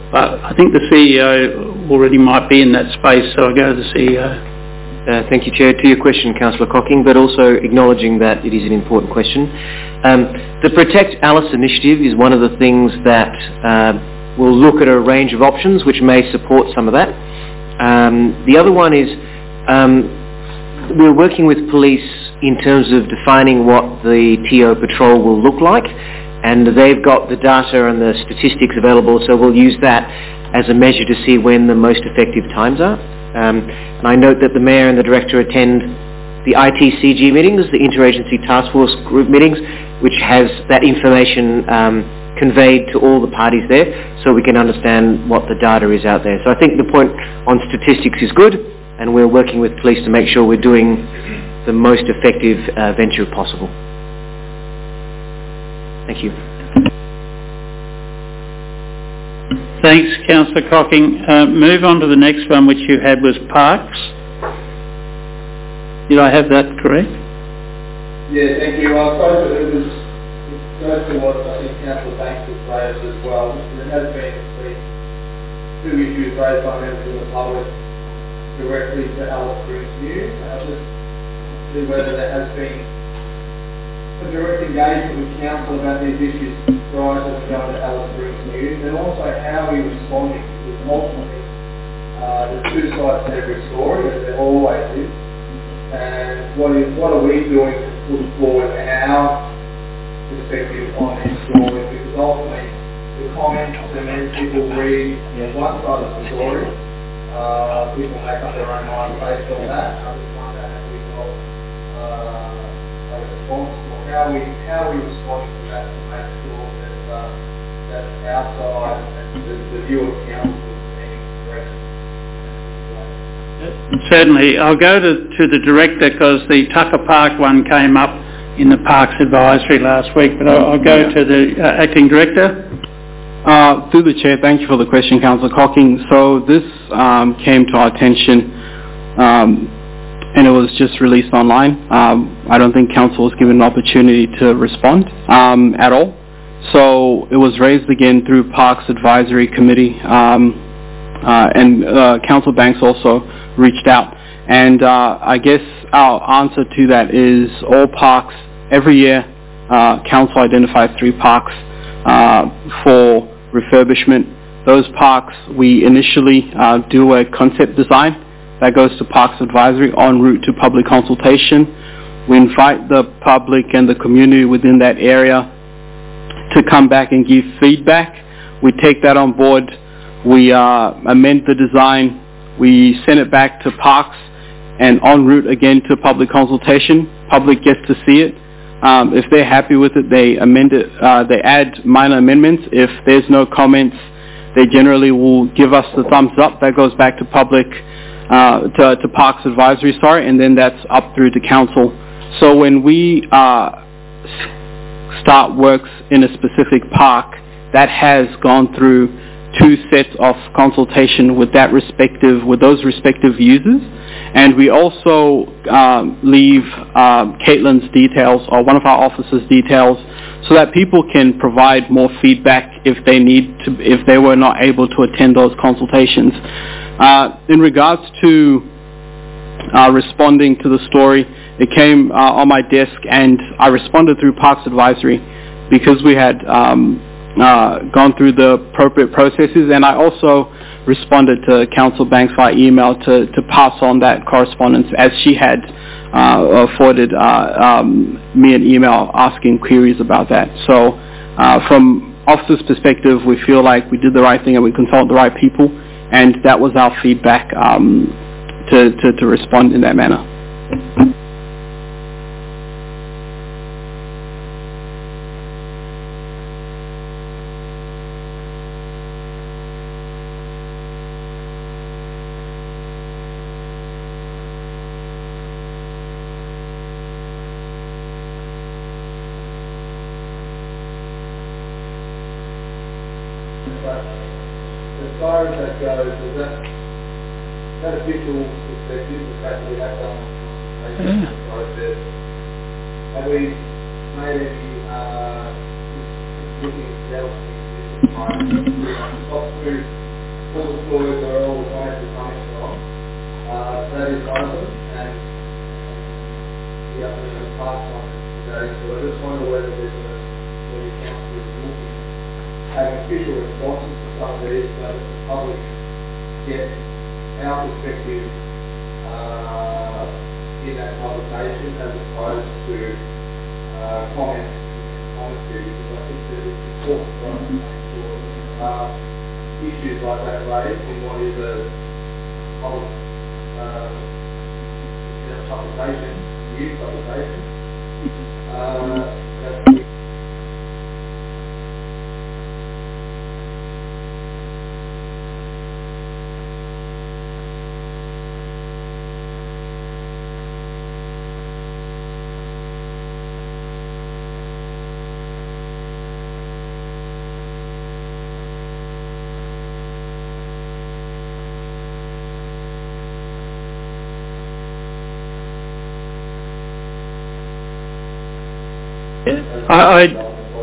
But I think the C E O already might be in that space, so I'll go to the C E O. Uh, thank you, Chair. To your question, Councillor Cocking, but also acknowledging that it is an important question. Um, the Protect Alice initiative is one of the things that uh, will look at a range of options which may support some of that. Um, the other one is um, we're working with police in terms of defining what the T O patrol will look like, and they've got the data and the statistics available, so we'll use that as a measure to see when the most effective times are. Um, and I note that the Mayor and the Director attend the I T C G meetings, the Interagency Task Force Group meetings, which has that information um, conveyed to all the parties there, so we can understand what the data is out there. So I think the point on statistics is good, and we're working with police to make sure we're doing the most effective uh, venture possible. Thank you. Thanks, Councillor Cocking. Uh, move on to the next one, which you had was parks. Did I have that correct? Yeah, thank you. I suppose it was it goes to what I think Councillor Banks has raised as well. There has been two issues raised by members of the public directly to Alice Springs News. I'll just see whether there has been a direct engagement with Council about these issues prior to going to Alice Springs News, and also how we responding, because ultimately uh, there's two sides to every story, as there always is, and what is what are we doing to put forward our perspective on these stories, because ultimately the comments and then people read one side of the story, uh, people make up their own mind based on that. I just wonder how we got uh, a response, or how we how we respond to that to make sure that uh, that our side and the, the view of council is being correct. Certainly. I'll go to, to the Director, because the Tucker Park one came up in the Parks Advisory last week, but I'll, I'll go yeah. to the uh, Acting Director. Uh, through the Chair, thank you for the question, Councillor Cocking. So this um, came to our attention um, and it was just released online. Um, I don't think Council was given an opportunity to respond um, at all. So it was raised again through Parks Advisory Committee um, uh, and uh, Councillor Banks also reached out. And uh, I guess our answer to that is all parks, every year uh, Council identifies three parks uh, for refurbishment. Those parks, we initially uh, do a concept design that goes to Parks Advisory en route to public consultation. We invite the public and the community within that area to come back and give feedback. We take that on board. We uh, amend the design. We send it back to Parks and en route again to public consultation. Public gets to see it. Um, if they're happy with it, they amend it. Uh, they add minor amendments. If there's no comments, they generally will give us the thumbs up. That goes back to public, uh, to, to Parks Advisory, sorry, and then that's up through to council. So when we uh, start works in a specific park, that has gone through two sets of consultation with that respective, with those respective users. And we also um, leave um, Caitlin's details, or one of our officers' details, so that people can provide more feedback if they need to, if they were not able to attend those consultations. Uh, in regards to uh, responding to the story, it came uh, on my desk, and I responded through Parks Advisory because we had um, uh, gone through the appropriate processes, and I also responded to Council Banks via email to, to pass on that correspondence, as she had uh, forwarded uh, um, me an email asking queries about that. So uh, from officers' perspective, we feel like we did the right thing and we consulted the right people, and that was our feedback um, to, to, to respond in that manner. As far as that goes, is that, that official perspective, the fact that we have done a yeah. process, have we made any uh, looking at the else things top through what the stories are all the comments are coming from. Uh, that is one of them, and the other is a part one today. So I just wonder whether there's a whether the council is looking at official responses to some of these so that the public get our perspective uh, in that publication as opposed to uh, comments and commentary, because I think that it's important for us to make sure uh, issues like that raised in what is a public uh, publication, news publication. Uh, that's I, I, we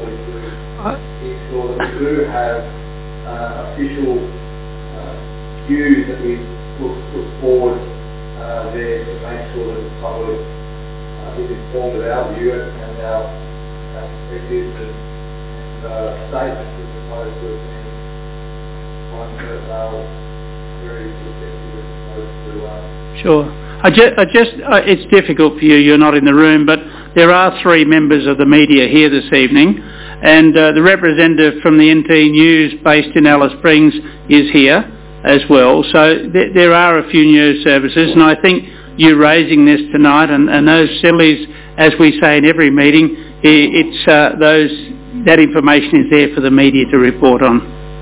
do have uh, official uh, views that we put, put forward uh, there to make sure that the public uh, is informed of our view and our, our perspectives and, and uh, statements as opposed to being ones that are very subjective as opposed to uh, sure. I just, I just uh, it's difficult for you, you're not in the room, but there are three members of the media here this evening, and uh, the representative from the N T News based in Alice Springs is here as well. So th- there are a few news services, and I think you raising this tonight, and, and those sillies, as we say in every meeting, it's uh, those that information is there for the media to report on.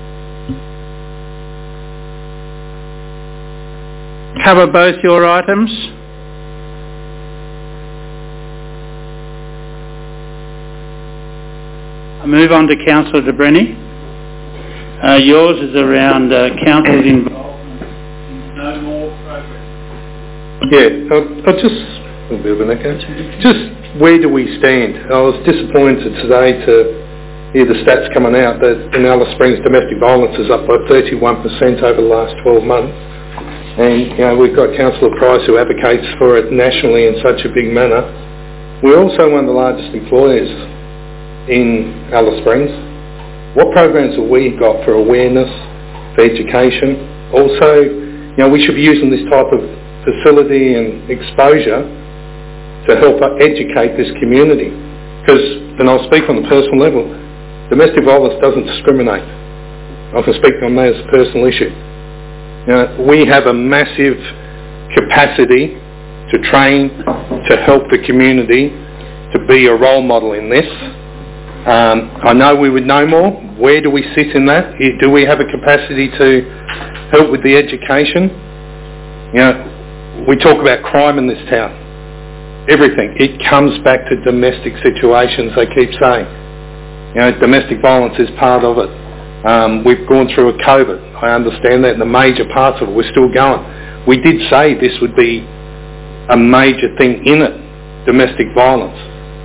Cover both your items. I move on to Councillor de Brenny. Uh, yours is around uh, council's involvement in no more progress. Yeah, I, I just a bit of an echo. Just where do we stand? I was disappointed today to hear the stats coming out that in Alice Springs domestic violence is up by thirty-one percent over the last twelve months. And, you know, we've got Councillor Price who advocates for it nationally in such a big manner. We're also one of the largest employers in Alice Springs. What programs have we got for awareness, for education? Also, you know, we should be using this type of facility and exposure to help educate this community. Because, and I'll speak on the personal level, domestic violence doesn't discriminate. I can speak on that as a personal issue. You know, we have a massive capacity to train, to help the community, to be a role model in this. Um, I know we would know more. Where do we sit in that? Do we have a capacity to help with the education? You know, we talk about crime in this town. Everything. It comes back to domestic situations, they keep saying. You know, domestic violence is part of it. Um, we've gone through a COVID. I understand that, and the major parts of it, we're still going. We did say this would be a major thing in it, domestic violence.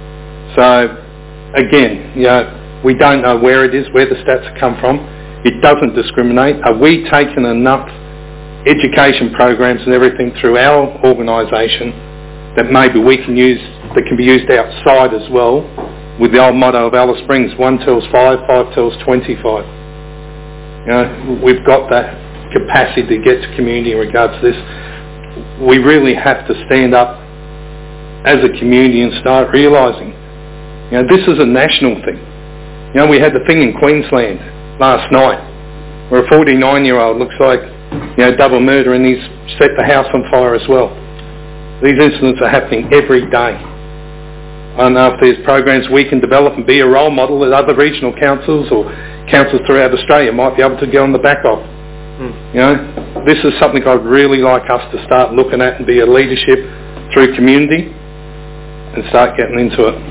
So, again, you know, we don't know where it is, where the stats have come from. It doesn't discriminate. Are we taking enough education programs and everything through our organisation that maybe we can use, that can be used outside as well, with the old motto of Alice Springs, one tells five, five tells twenty-five. You know, we've got that capacity to get to community in regards to this. We really have to stand up as a community and start realising, you know, this is a national thing. You know, we had the thing in Queensland last night where a forty-nine-year-old looks like, you know, double murder, and he's set the house on fire as well. These incidents are happening every day. I don't know if there's programs we can develop and be a role model that other regional councils or councils throughout Australia might be able to get on the back of. Mm. You know, this is something I'd really like us to start looking at and be a leadership through community and start getting into it.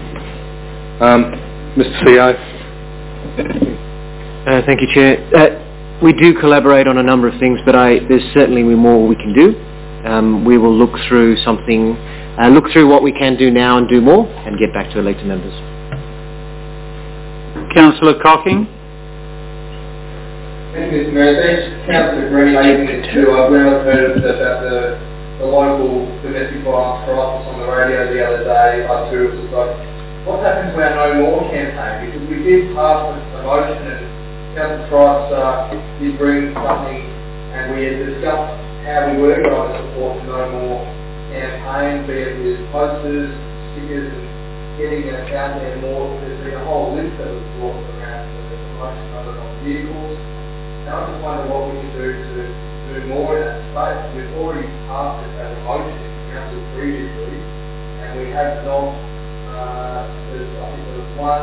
Um, Mister C O. Uh, thank you, Chair. Uh, we do collaborate on a number of things, but I, there's certainly more we can do. Um, we will look through something, uh, look through what we can do now and do more, and get back to elected members. Councillor Cocking. Thank you, Mister Mayor. Thanks, Councillor Green, raising this too. I've now heard about the, the local domestic violence crisis on the radio the other day. I too was just like, what happens to our No More campaign? Because we did pass a motion and Councillor Price uh, did bring something and we had discussed how we were going to support the No More campaign, be it with posters, stickers, and getting it out there more. There's been a whole list that was brought around for the promotion of it on vehicles. And I just wonder what we can do to do more in that space. We've already passed it as a motion in council previously, and we have not, uh, there's, I think there was one,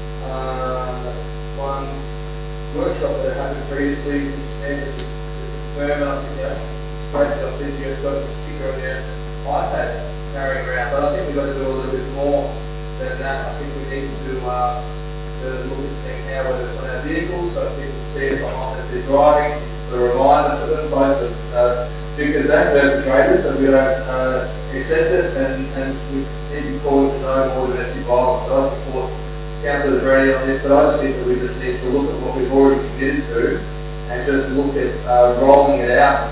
uh, one workshop that happened previously, and to confirm, I think, yeah, straight up this year, it's got a sticker on their iPad carrying around, but I think we've got to do a little bit more than that. I think we need to, uh, to look at things now, whether it's on our vehicles, so people see it on as they're driving, the reminder for them, both of uh, stickers and perpetrators, so we don't uh, accept it, and, and we need to call it to no more domestic violence. So I support Councillor Brady on this, but I just think that we just need to look at what we've already committed to, and just look at uh, rolling it out.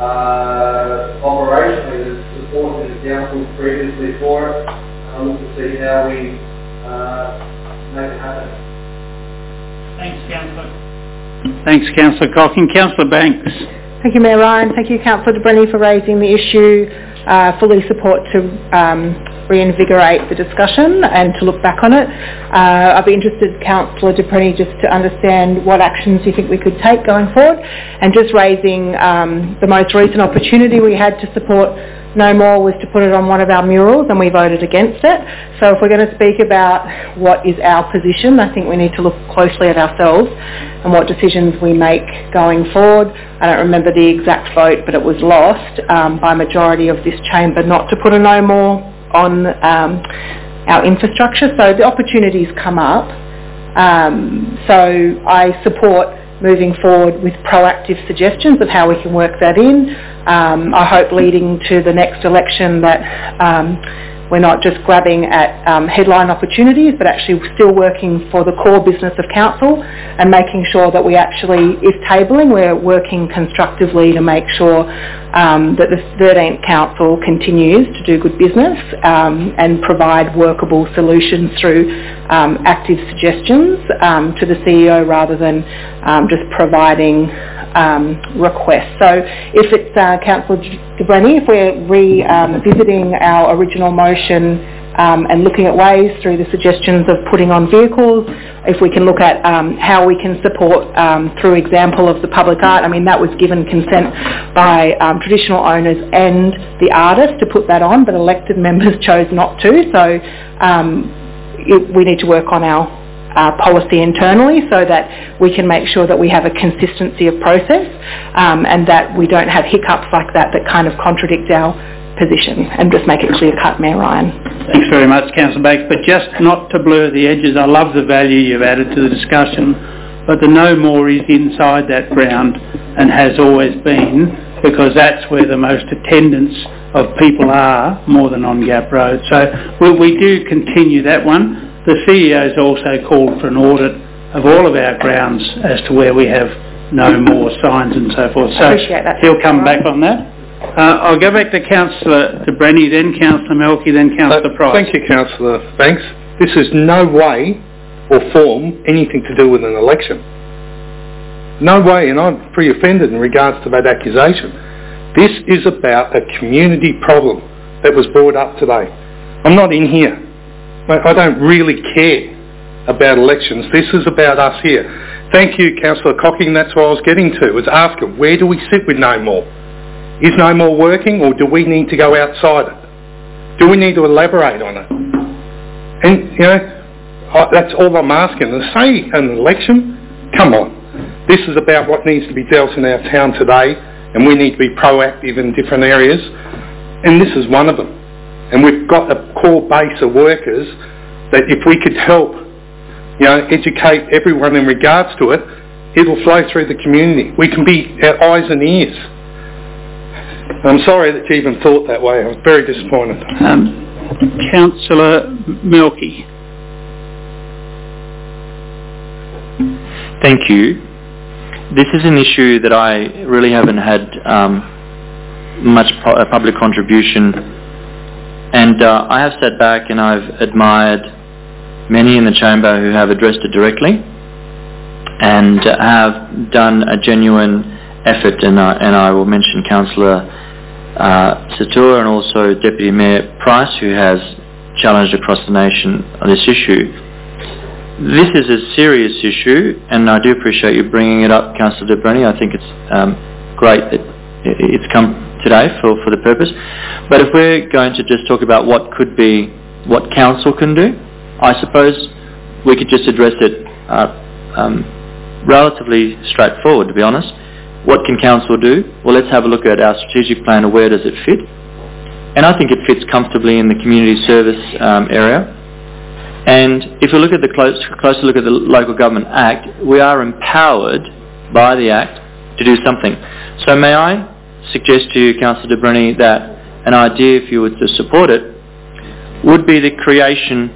Uh, operationally, there's support in the council previously for it. I look to see how we uh, make it happen. Thanks, Councillor. Thanks, Councillor Cocking. Councillor Banks. Thank you, Mayor Ryan. Thank you, Councillor De Brenny, for raising the issue. Uh, fully support to um, reinvigorate the discussion and to look back on it. Uh, I'd be interested, Councillor De Brenny, just to understand what actions you think we could take going forward, and just raising um, the most recent opportunity we had to support No More was to put it on one of our murals, and we voted against it. So if we're going to speak about what is our position, I think we need to look closely at ourselves and what decisions we make going forward. I don't remember the exact vote, but it was lost um, by a majority of this chamber not to put a No More on um, our infrastructure. So the opportunities come up. Um, so I support moving forward with proactive suggestions of how we can work that in. Um, I hope leading to the next election that um, we're not just grabbing at um, headline opportunities, but actually still working for the core business of council and making sure that we actually, if tabling, we're working constructively to make sure um, that the thirteenth council continues to do good business um, and provide workable solutions through um, active suggestions um, to the C E O rather than um, just providing Um, request. So if it's uh, Councillor De Brenny, if we're revisiting um, our original motion um, and looking at ways through the suggestions of putting on vehicles, if we can look at um, how we can support um, through example of the public art. I mean, that was given consent by um, traditional owners and the artist to put that on, but elected members chose not to. So um, it, we need to work on our Uh, policy internally so that we can make sure that we have a consistency of process um, and that we don't have hiccups like that that kind of contradict our position, and just make it clear cut, Mayor Ryan. Thanks very much, Councillor Banks, but just not to blur the edges. I love the value you've added to the discussion, but the No More is inside that ground and has always been, because that's where the most attendance of people are, more than on Gap Road. So we, we do continue that one. The C E O's also called for an audit of all of our grounds as to where we have No More signs and so forth. So he'll come back on that. Uh, I'll go back to Councillor De Brenny, then Councillor Melky, then Councillor uh, Price. Thank you, Councillor Banks. This is no way or form anything to do with an election. No way, and I'm pretty offended in regards to that accusation. This is about a community problem that was brought up today. I'm not in here. I don't really care about elections. This is about us here. Thank you, Councillor Cocking. That's what I was getting to, was asking, where do we sit with No More? Is No More working, or do we need to go outside it? Do we need to elaborate on it? And, you know, that's all I'm asking. To say an election, come on. This is about what needs to be dealt in our town today, and we need to be proactive in different areas, and this is one of them. And we've got a core base of workers that if we could help, you know, educate everyone in regards to it, it'll flow through the community. We can be our eyes and ears. I'm sorry that you even thought that way. I was very disappointed. Um, Councillor Melky. Thank you. this is an issue that I really haven't had um, much pu- uh, public contribution, and uh, I have sat back and I've admired many in the chamber who have addressed it directly and uh, have done a genuine effort, and, uh, and I will mention Councillor uh, Satur and also Deputy Mayor Price, who has challenged across the nation on this issue. This is a serious issue, and I do appreciate you bringing it up, Councillor De Brenni. I think it's um, great that it's come today for, for the purpose. But if we're going to just talk about what could be, what council can do, I suppose we could just address it uh, um, relatively straightforward, to be honest. What can council do? Well, let's have a look at our strategic plan of where does it fit. And I think it fits comfortably in the community service um, area. And if we look at the close, closer look at the Local Government Act, we are empowered by the Act to do something. So may I suggest to you, Councillor De Brenni, that an idea, if you were to support it, would be the creation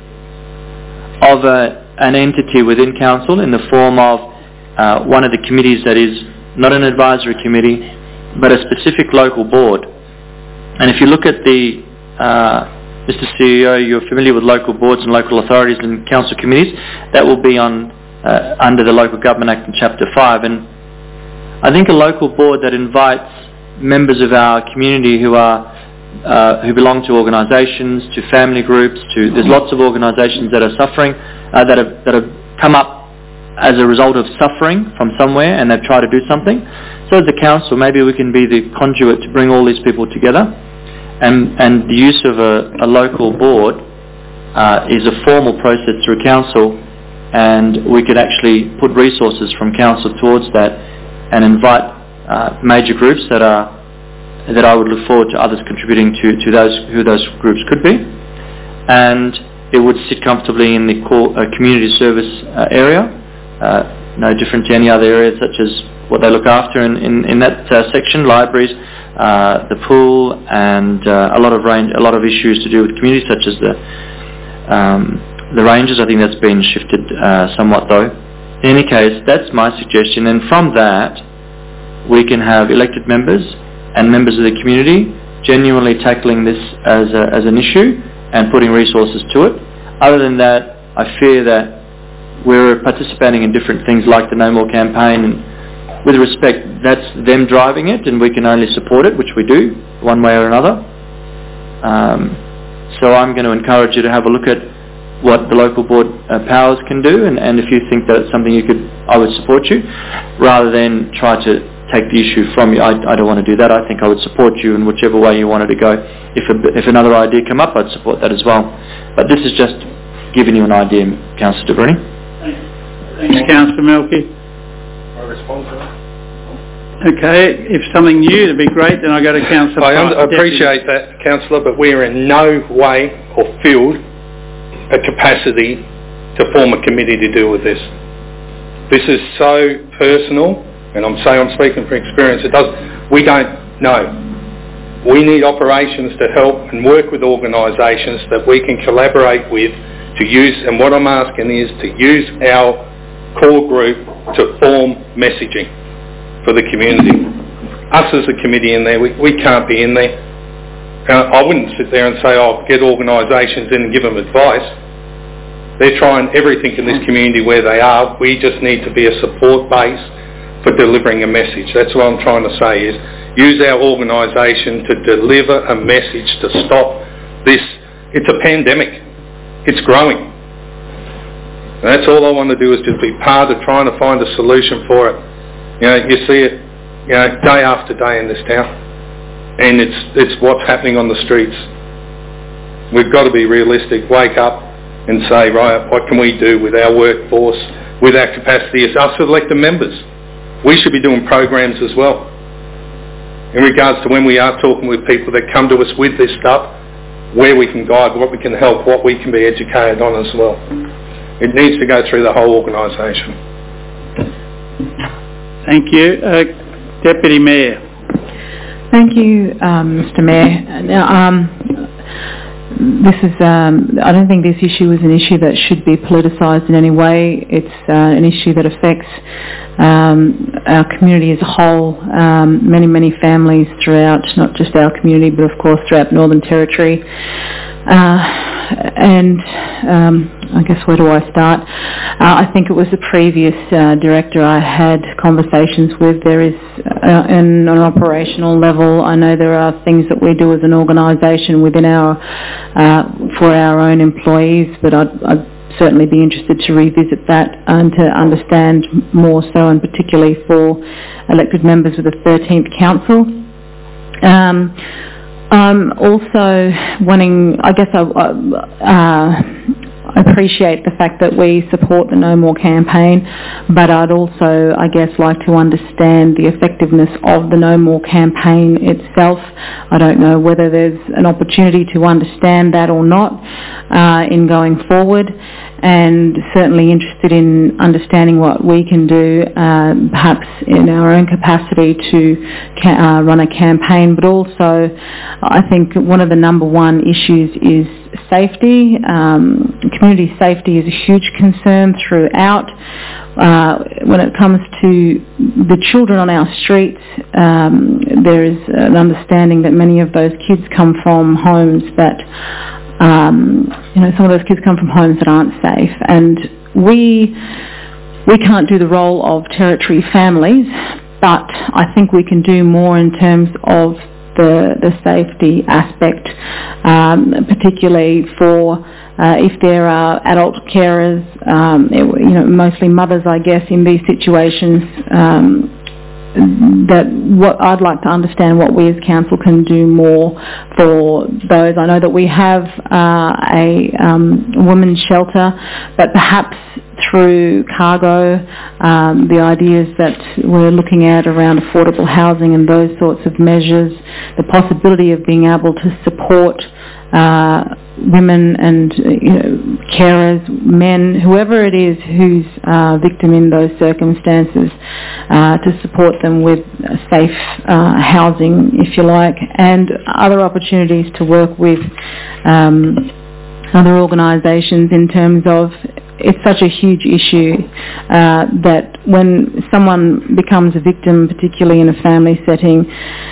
of a, an entity within Council in the form of uh, one of the committees that is not an advisory committee, but a specific local board. And if you look at the uh, Mister C E O, you're familiar with local boards and local authorities and council committees. That will be on uh, under the Local Government Act in Chapter five. And I think a local board that invites members of our community who are uh, who belong to organisations, to family groups, to there's lots of organisations that are suffering, uh, that have that have come up as a result of suffering from somewhere, and they've tried to do something. So as a council, maybe we can be the conduit to bring all these people together. And, and the use of a, a local board uh, is a formal process through council, and we could actually put resources from council towards that and invite uh, major groups that are that I would look forward to others contributing to, to those who those groups could be, and it would sit comfortably in the core uh, community service uh, area, uh, no different to any other areas such as what they look after in, in, in that uh, section, libraries, Uh, the pool, and uh, a lot of range, a lot of issues to do with communities, such as the um, the ranges. I think that's been shifted uh, somewhat, though. In any case, that's my suggestion, and from that, we can have elected members and members of the community genuinely tackling this as a, as an issue and putting resources to it. Other than that, I fear that we're participating in different things like the No More campaign, and with respect, that's them driving it, and we can only support it, which we do, one way or another. Um, so I'm going to encourage you to have a look at what the local board uh, powers can do, and, and if you think that it's something you could, I would support you, rather than try to take the issue from you. I, I don't want to do that. I think I would support you in whichever way you wanted to go. If, a, if another idea come up, I'd support that as well. But this is just giving you an idea, Councillor De Brenni. Thanks, Councillor Melky. Okay, if something new, it'd be great. Then I go to Councillor. I un- appreciate that, Councillor, but we are in no way or filled a capacity to form a committee to deal with this. This is so personal, and I'm saying I'm speaking from experience. It does. We don't know. We need operations to help and work with organisations that we can collaborate with to use. And what I'm asking is to use our core group to form messaging for the community. Us as a committee in there, we, we can't be in there. Uh, I wouldn't sit there and say, oh, get organisations in and give them advice. They're trying everything in this community where they are. We just need to be a support base for delivering a message. That's what I'm trying to say, is use our organisation to deliver a message to stop this. It's a pandemic. It's growing. And that's all I want to do, is just be part of trying to find a solution for it. You know, you see it, you know, day after day in this town, and it's it's what's happening on the streets. We've got to be realistic, wake up and say, right, what can we do with our workforce, with our capacity as us elected members? We should be doing programs as well. In regards to when we are talking with people that come to us with this stuff, where we can guide, what we can help, what we can be educated on as well. It needs to go through the whole organisation. Thank you. Uh, Deputy Mayor. Thank you, um, Mister Mayor. Now, um, this is, um, I don't think this issue is an issue that should be politicised in any way. It's uh, an issue that affects um, our community as a whole, um, many, many families throughout, not just our community, but of course throughout the Northern Territory. Uh, and um, I guess where do I start? Uh, I think it was the previous uh, director I had conversations with. There is, uh, in an operational level, I know there are things that we do as an organisation within our, uh, for our own employees, but I'd, I'd certainly be interested to revisit that and to understand more so, and particularly for elected members of the thirteenth Council. Um, I'm also wanting, I guess I uh, appreciate the fact that we support the No More campaign, but I'd also, I guess, like to understand the effectiveness of the No More campaign itself. I don't know whether there's an opportunity to understand that or not uh, in going forward, and certainly interested in understanding what we can do, uh, perhaps in our own capacity to ca- uh, run a campaign, but also I think one of the number one issues is safety. Um, community safety is a huge concern throughout. Uh, when it comes to the children on our streets, um, there is an understanding that many of those kids come from homes that Um, you know, some of those kids come from homes that aren't safe, and we we can't do the role of territory families, but I think we can do more in terms of the the safety aspect, um, particularly for uh, if there are adult carers, um, it, you know, mostly mothers, I guess, in these situations. Um, that what I'd like to understand what we as council can do more for those. I know that we have uh, a um, women's shelter, but perhaps through Cargo, um, the ideas that we're looking at around affordable housing and those sorts of measures, the possibility of being able to support uh, women and you know, carers, men, whoever it is who's a victim in those circumstances, uh, to support them with safe uh, housing, if you like, and other opportunities to work with um, other organisations in terms of it's such a huge issue uh, that when someone becomes a victim, particularly in a family setting,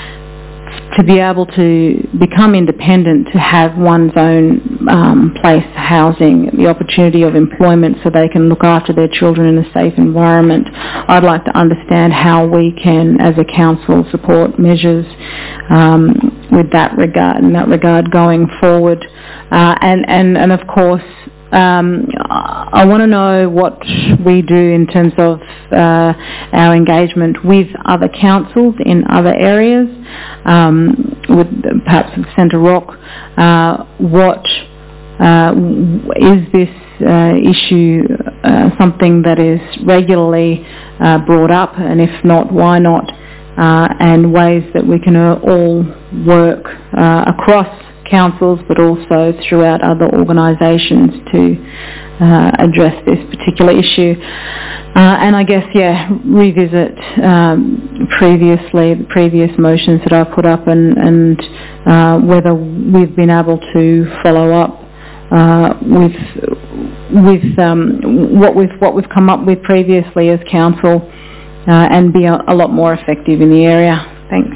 to be able to become independent, to have one's own um, place, housing, the opportunity of employment so they can look after their children in a safe environment. I'd like to understand how we can, as a council, support measures um, with that regard, in that regard going forward. Uh, and, and, and of course, Um, I want to know what we do in terms of uh, our engagement with other councils in other areas, um, with perhaps with Centre Rock. Uh, what uh, is this uh, issue uh, something that is regularly uh, brought up, and if not, why not? Uh, and ways that we can all work uh, across councils, but also throughout other organisations to uh, address this particular issue. Uh, and I guess, yeah, revisit um, previously, the previous motions that I've put up, and, and uh, whether we've been able to follow up uh, with with um, what we've what we've come up with previously as council, uh, and be a, a lot more effective in the area. Thanks.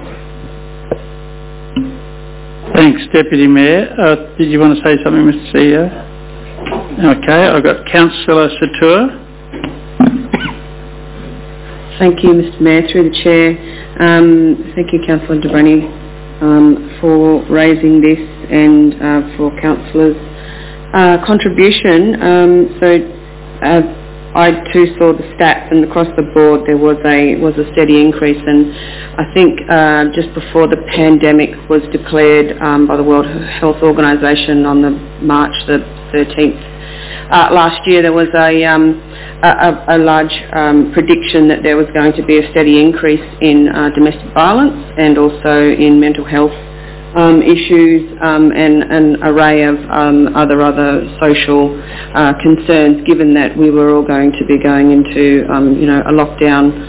Thanks, Deputy Mayor. Uh, did you want to say something, Mister C E O? Okay, I've got Councillor Satur. Thank you, Mister Mayor. Through the Chair, um, thank you, Councillor De Brenni, um, for raising this, and uh, for Councillors' uh, contribution. Um, so, uh, I too saw the stats, and across the board there was a was a steady increase. And I think uh, just before the pandemic was declared um, by the World Health Organization on the March the thirteenth uh, last year, there was a um, a, a large um, prediction that there was going to be a steady increase in uh, domestic violence and also in mental health Um, issues um, and an array of um, other other social uh, concerns, given that we were all going to be going into um, you know a lockdown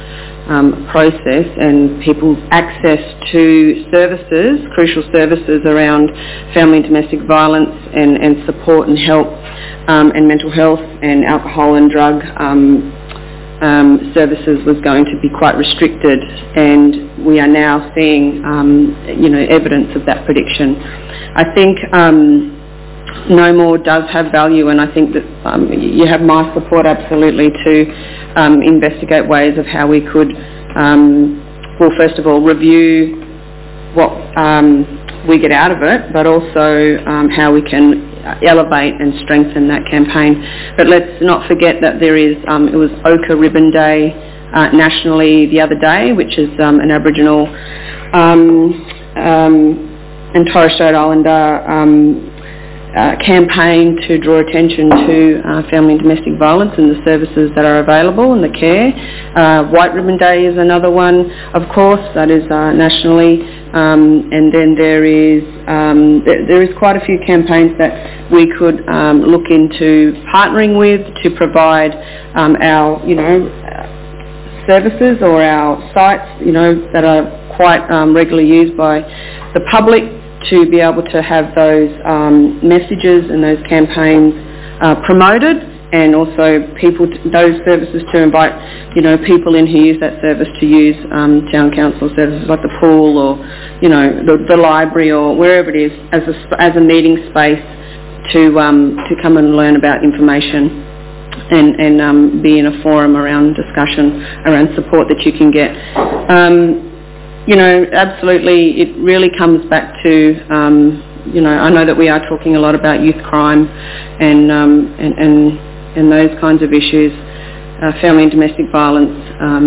um, process and people's access to services, crucial services around family and domestic violence and, and support and help um, and mental health and alcohol and drug um, um, services was going to be quite restricted, and we are now seeing um, you know, evidence of that prediction. I think um, No More does have value, and I think that um, you have my support absolutely to um, investigate ways of how we could, um, well, first of all, review what um, we get out of it, but also um, how we can elevate and strengthen that campaign. But let's not forget that there is, um, it was Ochre Ribbon Day uh, nationally the other day, which is um, an Aboriginal um, um, and Torres Strait Islander um, Uh, campaign to draw attention to uh, family and domestic violence and the services that are available and the care. Uh, White Ribbon Day is another one, of course, that is uh, nationally, um, and then there is um, th- there is quite a few campaigns that we could um, look into partnering with to provide um, our, you know, services or our sites, you know, that are quite um, regularly used by the public, to be able to have those um, messages and those campaigns uh, promoted, and also people, t- those services to invite, you know, people in who use that service to use um, town council services like the pool or, you know, the, the library or wherever it is as a, as a meeting space to um, to come and learn about information and, and um, be in a forum around discussion, around support that you can get. Um, You know, absolutely, it really comes back to, um, you know, I know that we are talking a lot about youth crime and um, and, and, and those kinds of issues, uh, family and domestic violence, um,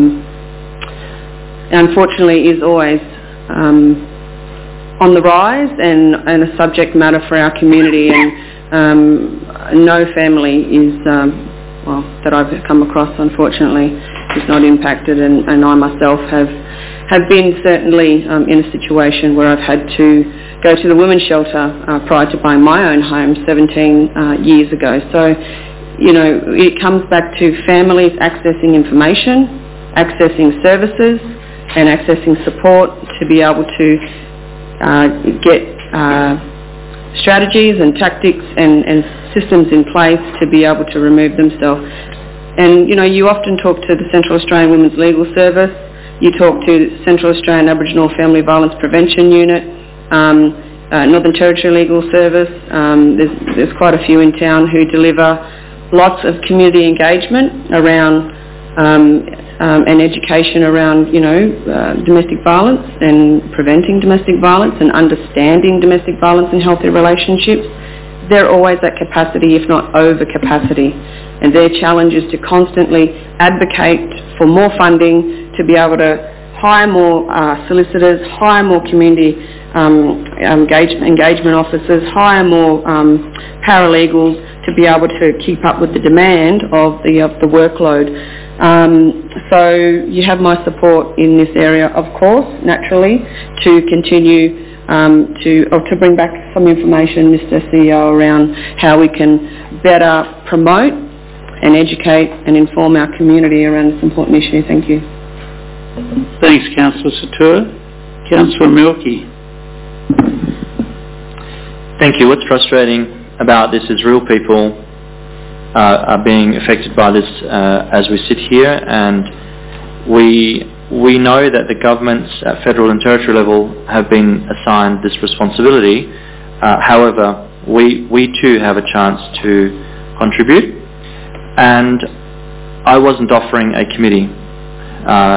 unfortunately is always um, on the rise and, and a subject matter for our community, and um, no family is, um, well, that I've come across, unfortunately, is not impacted, and, and I myself have have been certainly um, in a situation where I've had to go to the women's shelter uh, prior to buying my own home seventeen uh, years ago. So, you know, it comes back to families accessing information, accessing services and accessing support to be able to uh, get uh, strategies and tactics and, and systems in place to be able to remove themselves. And, you know, you often talk to the Central Australian Women's Legal Service, you talk to Central Australian Aboriginal Family Violence Prevention Unit, um, uh, Northern Territory Legal Service. Um, there's, there's quite a few in town who deliver lots of community engagement around um, um, and education around, you know, uh, domestic violence and preventing domestic violence and understanding domestic violence and healthy relationships. They're always at capacity, if not over capacity. And their challenge is to constantly advocate for more funding, to be able to hire more uh, solicitors, hire more community um, engagement, engagement officers, hire more um, paralegals to be able to keep up with the demand of the, of the workload. Um, so you have my support in this area, of course, naturally, to continue um, to, or to bring back some information, Mister C E O, around how we can better promote and educate and inform our community around this important issue. Thank you. Thanks, Councillor Satur. Councillor Milkey. Thank you. What's frustrating about this is real people uh, are being affected by this uh, as we sit here, and we we know that the governments at federal and territory level have been assigned this responsibility. Uh, however, we we too have a chance to contribute, and I wasn't offering a committee. Uh,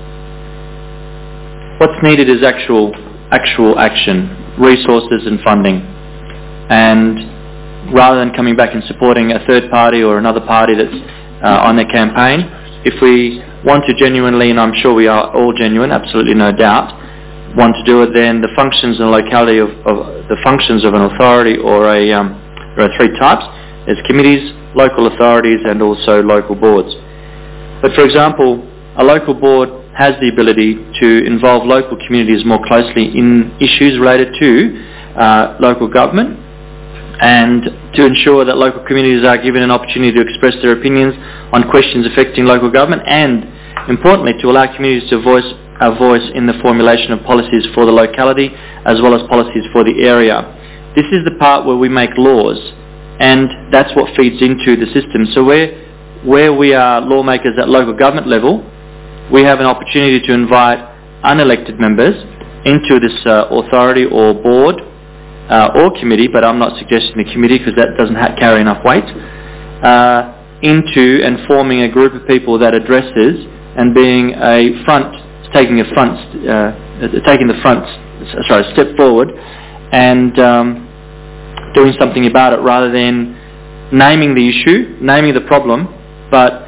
What's needed is actual actual action, resources and funding. And rather than coming back and supporting a third party or another party that's uh, on their campaign, if we want to genuinely, and I'm sure we are all genuine, absolutely no doubt, want to do it, then the functions and locality of, of the functions of an authority or a, um, there are three types. There's committees, local authorities and also local boards. But for example, a local board has the ability to involve local communities more closely in issues related to uh, local government, and to ensure that local communities are given an opportunity to express their opinions on questions affecting local government, and importantly, to allow communities to voice a voice in the formulation of policies for the locality as well as policies for the area. This is the part where we make laws, and that's what feeds into the system. So where, where we are lawmakers at local government level, we have an opportunity to invite unelected members into this uh, authority or board uh, or committee, but I'm not suggesting the committee because that doesn't ha- carry enough weight, uh, into and forming a group of people that addresses and being a front, taking a front, uh, taking the front, sorry, step forward and um, doing something about it rather than naming the issue, naming the problem, but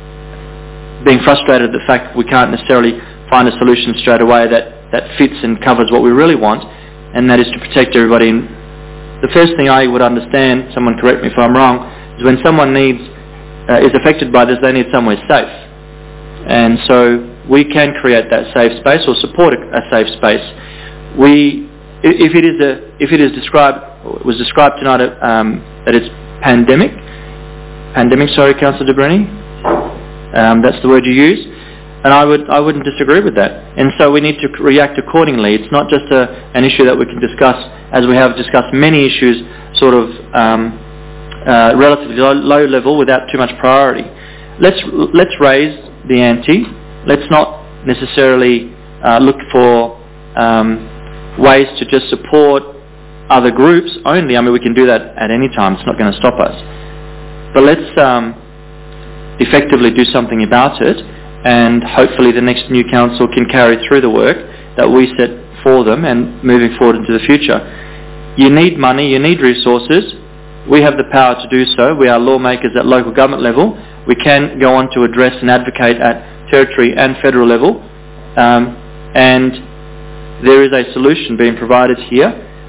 being frustrated at the fact that we can't necessarily find a solution straight away that, that fits and covers what we really want, and that is to protect everybody. And the first thing I would understand, someone correct me if I'm wrong, is when someone needs uh, is affected by this, they need somewhere safe. And so we can create that safe space or support a, a safe space. We, if it is a, if it is described, was described tonight um, that it's pandemic, pandemic. Sorry, Councillor De Brenni, um, that's the word you use, and I would, I wouldn't disagree with that. And so we need to react accordingly. It's not just a, an issue that we can discuss, as we have discussed many issues, sort of um, uh, relatively low, low level without too much priority. Let's let's raise the ante. Let's not necessarily uh, look for um, ways to just support other groups only. I mean, we can do that at any time. It's not going to stop us. But let's um, effectively do something about it, and hopefully the next new council can carry through the work that we set for them and moving forward into the future. You need money, you need resources. We have the power to do so. We are lawmakers at local government level. We can go on to address and advocate at territory and federal level. Um, and there is a solution being provided here.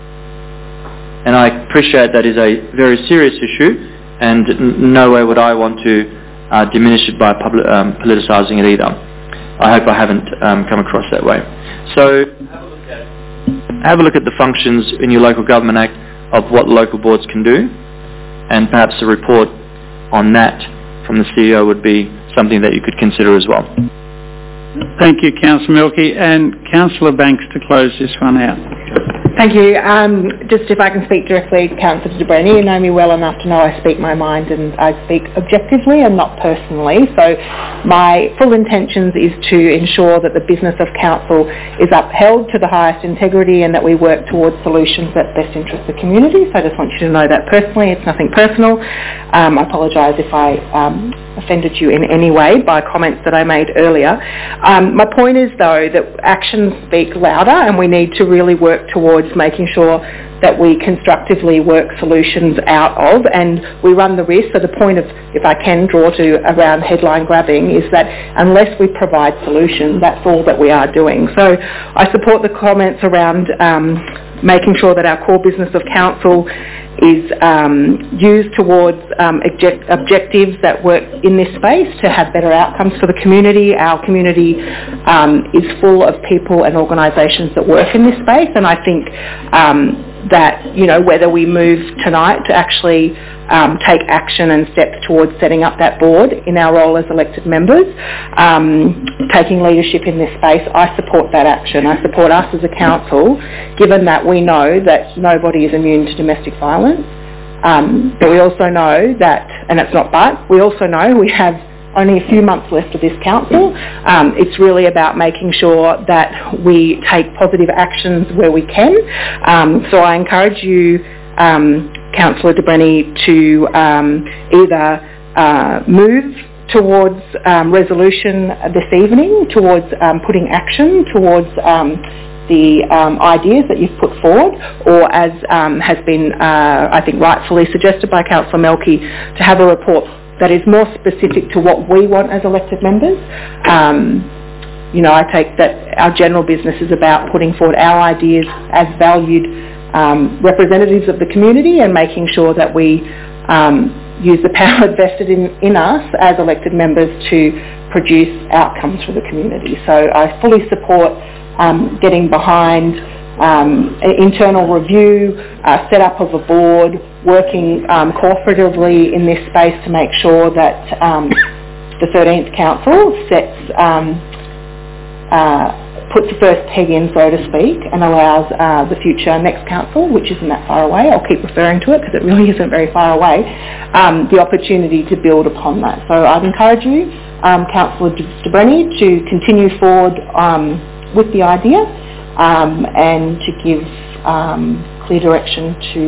And I appreciate that is a very serious issue, and n- no way would I want to uh, diminish it by public, um, politicising it either. I hope I haven't um, come across that way. So have a, look at, have a look at the functions in your Local Government Act of what local boards can do, and perhaps a report on that from the C E O would be something that you could consider as well. Thank you, Councillor Milkey, and Councillor Banks to close this one out. Thank you. Um, just if I can speak directly to Councillor De Brenni, you know me well enough to know I speak my mind and I speak objectively and not personally. So my full intentions is to ensure that the business of council is upheld to the highest integrity and that we work towards solutions that best interest the community. So I just want you to know that personally. It's nothing personal. Um, I apologise if I um, offended you in any way by comments that I made earlier. Um, my point is, though, that actions speak louder, and we need to really work towards making sure that we constructively work solutions out of, and we run the risk. So the point of, if I can draw to around headline grabbing, is that unless we provide solutions, that's all that we are doing. So I support the comments around um, making sure that our core business of council is um, used towards um, object- objectives that work in this space to have better outcomes for the community. Our community um, is full of people and organisations that work in this space, and I think um, that, you know, whether we move tonight to actually um, take action and steps towards setting up that board in our role as elected members, um, taking leadership in this space, I support that action. I support us as a council, given that we know that nobody is immune to domestic violence. Um, but we also know that, and it's not but, we also know we have only a few months left of this council. Um, it's really about making sure that we take positive actions where we can. Um, so I encourage you, um, Councillor De Brenni, to um, either uh, move towards um, resolution this evening, towards um, putting action towards um, the um, ideas that you've put forward, or as um, has been, uh, I think, rightfully suggested by Councillor Melky, to have a report that is more specific to what we want as elected members. Um, you know, I take that our general business is about putting forward our ideas as valued um, representatives of the community and making sure that we um, use the power vested in, in us as elected members to produce outcomes for the community. So I fully support um, getting behind Um, internal review, uh, set up of a board, working um, cooperatively in this space to make sure that um, the thirteenth council sets, um, uh, puts the first peg in, so to speak, and allows uh, the future next council, which isn't that far away, I'll keep referring to it because it really isn't very far away, um, the opportunity to build upon that. So I'd encourage you, um, Councillor de Brenni, to continue forward um, with the idea um, and to give um, clear direction to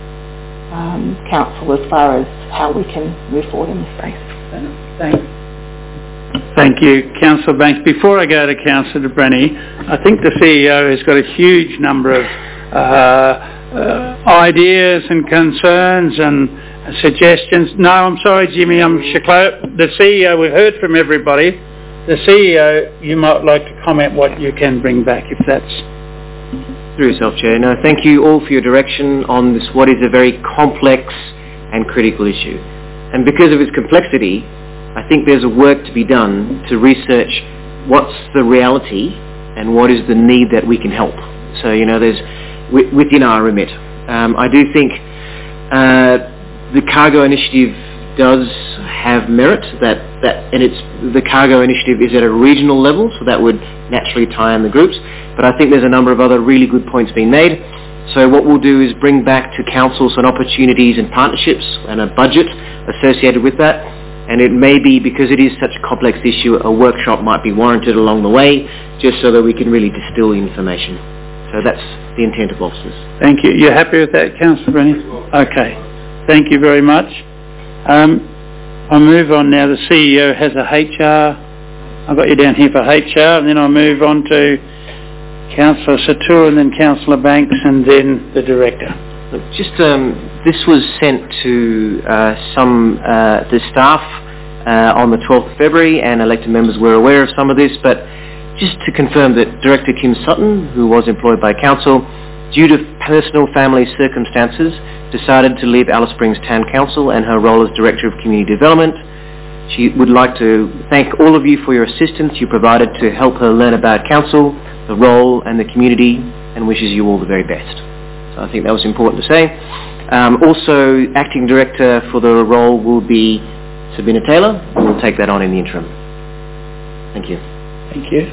um, council as far as how we can move forward in this space. Thanks. Thank you, Councillor Banks. Before I go to Councillor de Brenni, I think the C E O has got a huge number of uh, uh, ideas and concerns and suggestions. No, I'm sorry, Jimmy, I'm Chiclo. The C E O, we've heard from everybody. The C E O, you might like to comment what you can bring back, if that's... Through yourself, Chair. No, thank you all for your direction on this, what is a very complex and critical issue. And because of its complexity, I think there's a work to be done to research what's the reality and what is the need that we can help. So, you know, there's w- within our remit. Um, I do think uh, the cargo initiative does have merit, that, that and it's the cargo initiative is at a regional level, so that would naturally tie in the groups. But I think there's a number of other really good points being made. So what we'll do is bring back to council some opportunities and partnerships and a budget associated with that. And it may be, because it is such a complex issue, a workshop might be warranted along the way, just so that we can really distill the information. So that's the intent of officers. Thank you. You're happy with that, Councillor Brenni? Okay. Thank you very much. Um, I'll move on now. The C E O has a H R. I've got you down here for H R, and then I'll move on to Councillor Satur and then Councillor Banks and then the Director. Look, just um, this was sent to uh, some uh, the staff uh, on the twelfth of February, and elected members were aware of some of this, but just to confirm that Director Kim Sutton, who was employed by Council, due to personal family circumstances, decided to leave Alice Springs Town Council and her role as Director of Community Development. She would like to thank all of you for your assistance you provided to help her learn about Council, the role and the community, and wishes you all the very best. So I think that was important to say. Um, also, Acting Director for the role will be Sabina Taylor, and we'll take that on in the interim. Thank you. Thank you.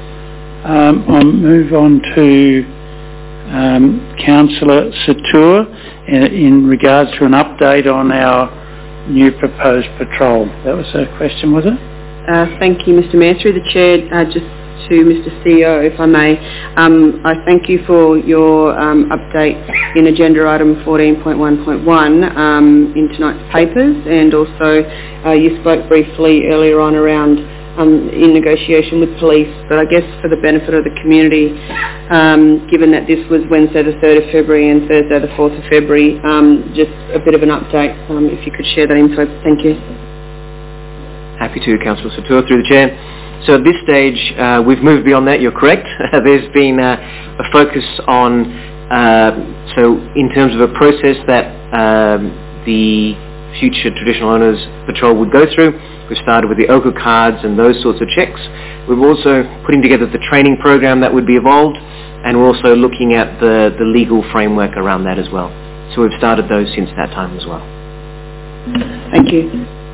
Um, I'll move on to um, Councillor Satur in, in regards to an update on our new proposed patrol. That was a question, was it? Uh, thank you, Mister Mayor. Through the Chair, uh, just to Mister C E O, if I may, um, I thank you for your um, update in agenda item fourteen point one point one um, in tonight's papers, and also uh, you spoke briefly earlier on around um, in negotiation with police, but I guess for the benefit of the community, um, given that this was Wednesday the third of February and Thursday the fourth of February, um, just a bit of an update, um, if you could share that info. Thank you. Happy to, Councillor Satur, through the Chair. So at this stage, uh, we've moved beyond that, you're correct. There's been uh, a focus on, uh, so in terms of a process that um, the future traditional owners patrol would go through. We've started with the O C A cards and those sorts of checks. We're also putting together the training program that would be evolved, and we're also looking at the, the legal framework around that as well. So we've started those since that time as well. Thank you.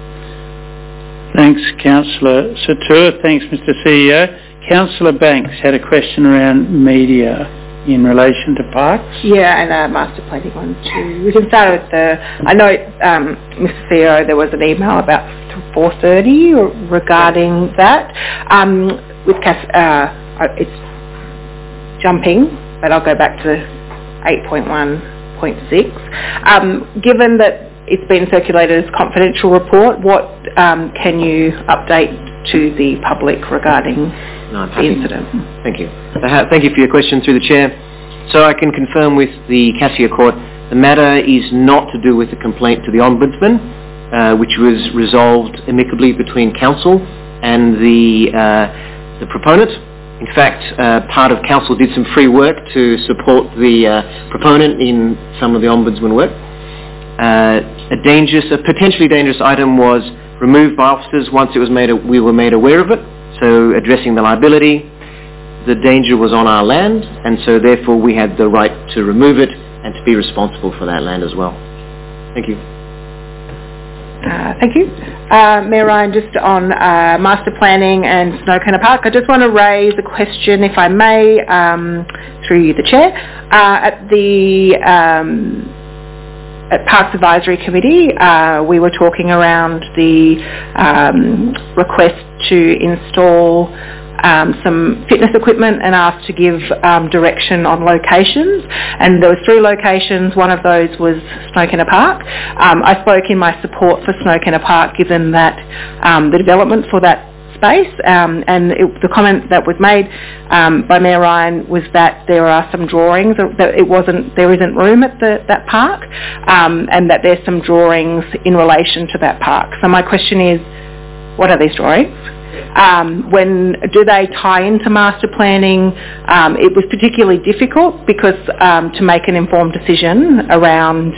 Thanks, Councillor Satur. Thanks, Mister C E O. Councillor Banks had a question around media in relation to parks. Yeah, and uh, master planning one too. We can start with the, I know, um, Mister C E O, there was an email about four thirty regarding that. Um, with Cass, uh, it's jumping, but I'll go back to eight point one point six. Um, given that it's been circulated as a confidential report, what um, can you update to the public regarding no, the incident? Thank you. Uh, thank you for your question through the Chair. So I can confirm with the Cassia Court, the matter is not to do with the complaint to the Ombudsman, uh, which was resolved amicably between Council and the, uh, the proponent. In fact, uh, part of Council did some free work to support the uh, proponent in some of the Ombudsman work. Uh, a dangerous, a potentially dangerous item was removed by officers once it was made, a, we were made aware of it. So addressing the liability, the danger was on our land, and so therefore we had the right to remove it and to be responsible for that land as well. Thank you. Uh, thank you. Uh, Mayor Ryan, just on uh, master planning and Snowkenna Park, I just want to raise a question, if I may, um, through you, the Chair. Uh, at the um, at Parks Advisory Committee, uh, we were talking around the um, request to install Um, some fitness equipment and asked to give um, direction on locations, and there were three locations. One of those was Snowkenna Park. Um, I spoke in my support for Snowkenna Park, given that um, the development for that space, um, and it, the comment that was made um, by Mayor Ryan was that there are some drawings that it wasn't, there isn't room at the, that park, um, and that there's some drawings in relation to that park. So my question is, what are these drawings? Um, when do they tie into master planning? Um, it was particularly difficult because um, to make an informed decision around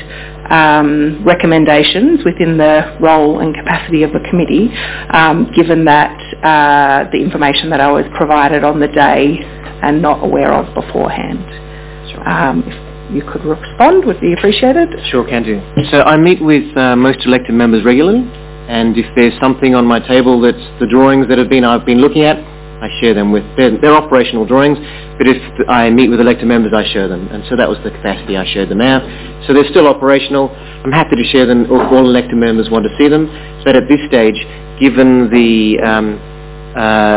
um, recommendations within the role and capacity of the committee, um, given that uh, the information that I was provided on the day and not aware of beforehand. Um, if you could respond, would be appreciated. Sure, can do. So I meet with uh, most elected members regularly. And if there's something on my table that's the drawings that have been I've been looking at, I share them with, they're, they're operational drawings, but if I meet with elected members, I share them. And so that was the capacity I shared them out. So they're still operational. I'm happy to share them if all elected members want to see them. But at this stage, given the, um, uh,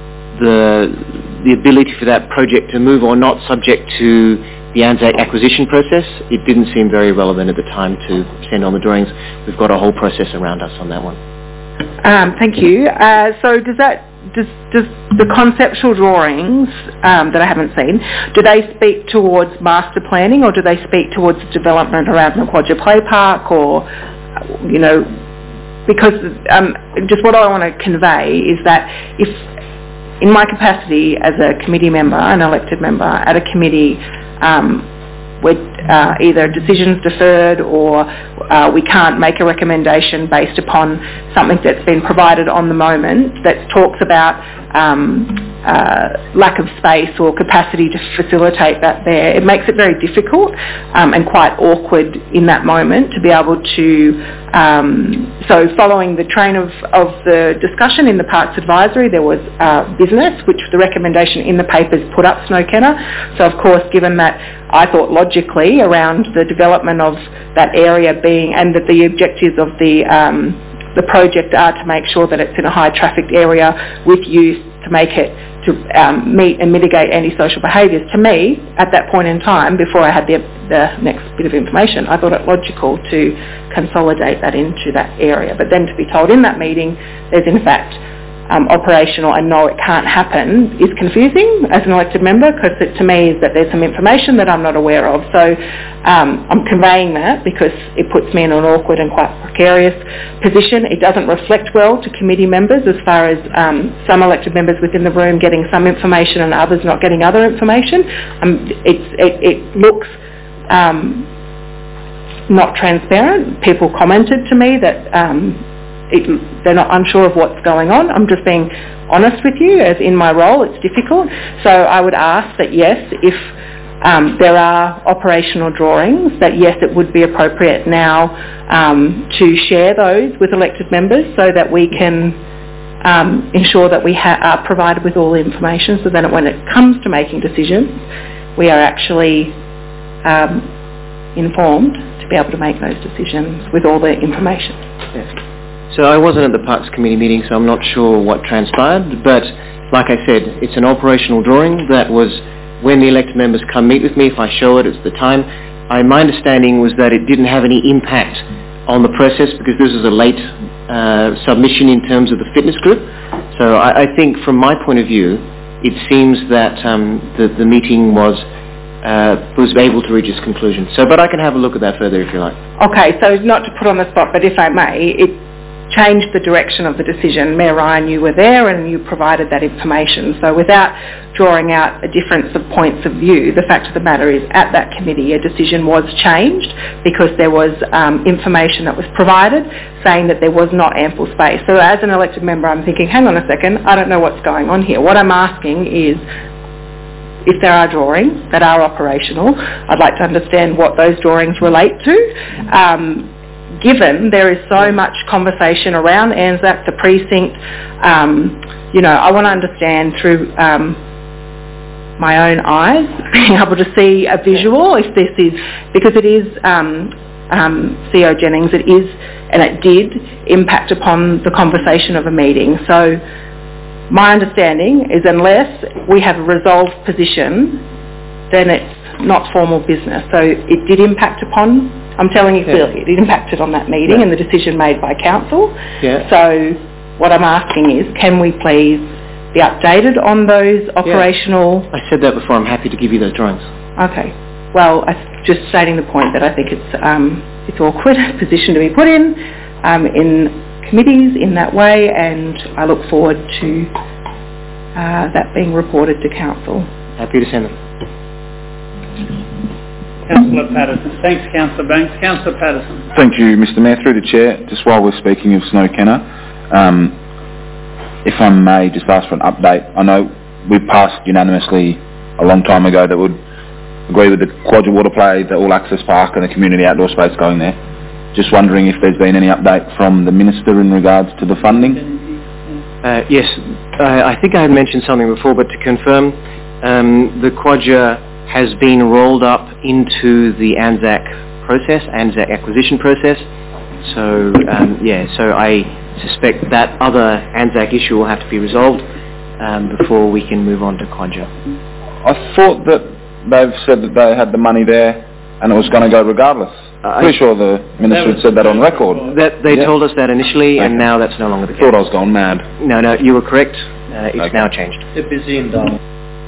the, the ability for that project to move or not subject to the ANZAC acquisition process, it didn't seem very relevant at the time to send on the drawings. We've got a whole process around us on that one. Um, thank you. Uh, so does that, does, does the conceptual drawings um, that I haven't seen, do they speak towards master planning, or do they speak towards development around the Quadra Play Park, or, you know, because um, just what I want to convey is that if, in my capacity as a committee member, an elected member at a committee, Um, with uh, either decisions deferred or uh, we can't make a recommendation based upon something that's been provided on the moment that talks about um, uh, lack of space or capacity to facilitate that there. It makes it very difficult um, and quite awkward in that moment to be able to, um, so following the train of, of the discussion in the Parks Advisory, there was uh, business, which the recommendation in the papers put up Snowkenna. So of course, given that I thought logically around the development of that area being, and that the objectives of the um, the project are to make sure that it's in a high trafficked area with use to make it to um, meet and mitigate antisocial behaviours. To me, at that point in time, before I had the, the next bit of information, I thought it logical to consolidate that into that area. But then to be told in that meeting there's in fact Um, operational and no, it can't happen, is confusing as an elected member, because it to me is that there's some information that I'm not aware of. So um, I'm conveying that because it puts me in an awkward and quite precarious position. It doesn't reflect well to committee members as far as um, some elected members within the room getting some information and others not getting other information. Um, it's, it, it looks um, not transparent. People commented to me that um, It, they're not unsure of what's going on. I'm just being honest with you, as in my role it's difficult. So I would ask that yes, if um, there are operational drawings, that yes, it would be appropriate now um, to share those with elected members so that we can um, ensure that we ha- are provided with all the information, so that when it comes to making decisions, we are actually um, informed to be able to make those decisions with all the information. Yes. So I wasn't at the Parks Committee meeting, so I'm not sure what transpired, but like I said, it's an operational drawing that was when the elected members come meet with me, if I show it, it's the time. I, my understanding was that it didn't have any impact on the process because this is a late uh, submission in terms of the fitness group. So I, I think from my point of view, it seems that um, the, the meeting was uh, was able to reach its conclusion. So, but I can have a look at that further if you like. Okay, so not to put on the spot, but if I may, it changed the direction of the decision. Mayor Ryan, you were there and you provided that information. So without drawing out a difference of points of view, the fact of the matter is at that committee a decision was changed because there was um, information that was provided saying that there was not ample space. So as an elected member, I'm thinking, hang on a second, I don't know what's going on here. What I'm asking is, if there are drawings that are operational, I'd like to understand what those drawings relate to. Um, given there is so much conversation around Anzac, the precinct, um, you know, I want to understand through um, my own eyes, being able to see a visual if this is, because it is, um, um, C O Jennings, it is, and it did impact upon the conversation of a meeting. So my understanding is unless we have a resolved position, then it's not formal business. So it did impact upon, I'm telling you clearly, yeah. it impacted on that meeting yeah. and the decision made by council. Yeah. So what I'm asking is, can we please be updated on those operational... Yeah. I said that before, I'm happy to give you those drawings. Okay. Well, I, just stating the point that I think it's um, it's awkward position to be put in, um, in committees in that way, and I look forward to uh, that being reported to council. Happy to send them. Councillor Patterson. Thanks, Councillor Banks. Councillor Patterson. Thank you, Mister Mayor. Through the Chair, just while we're speaking of Snow Kenner, um, if I may just ask for an update. I know we passed unanimously a long time ago that would agree with the Quadra Water Play, the All Access Park and the community outdoor space going there. Just wondering if there's been any update from the Minister in regards to the funding? Uh, yes, uh, I think I had mentioned something before, but to confirm, um, the Quadra has been rolled up into the ANZAC process, ANZAC acquisition process. So, um, yeah, so I suspect that other ANZAC issue will have to be resolved um, before we can move on to Quadra. I thought that they've said that they had the money there and it was going to go regardless. Uh, Pretty sure the Minister had said that on record. That They yeah. told us that initially, okay. and now that's no longer the case. I thought I was going mad. No, no, you were correct. Uh, it's okay. now changed. They're busy and done.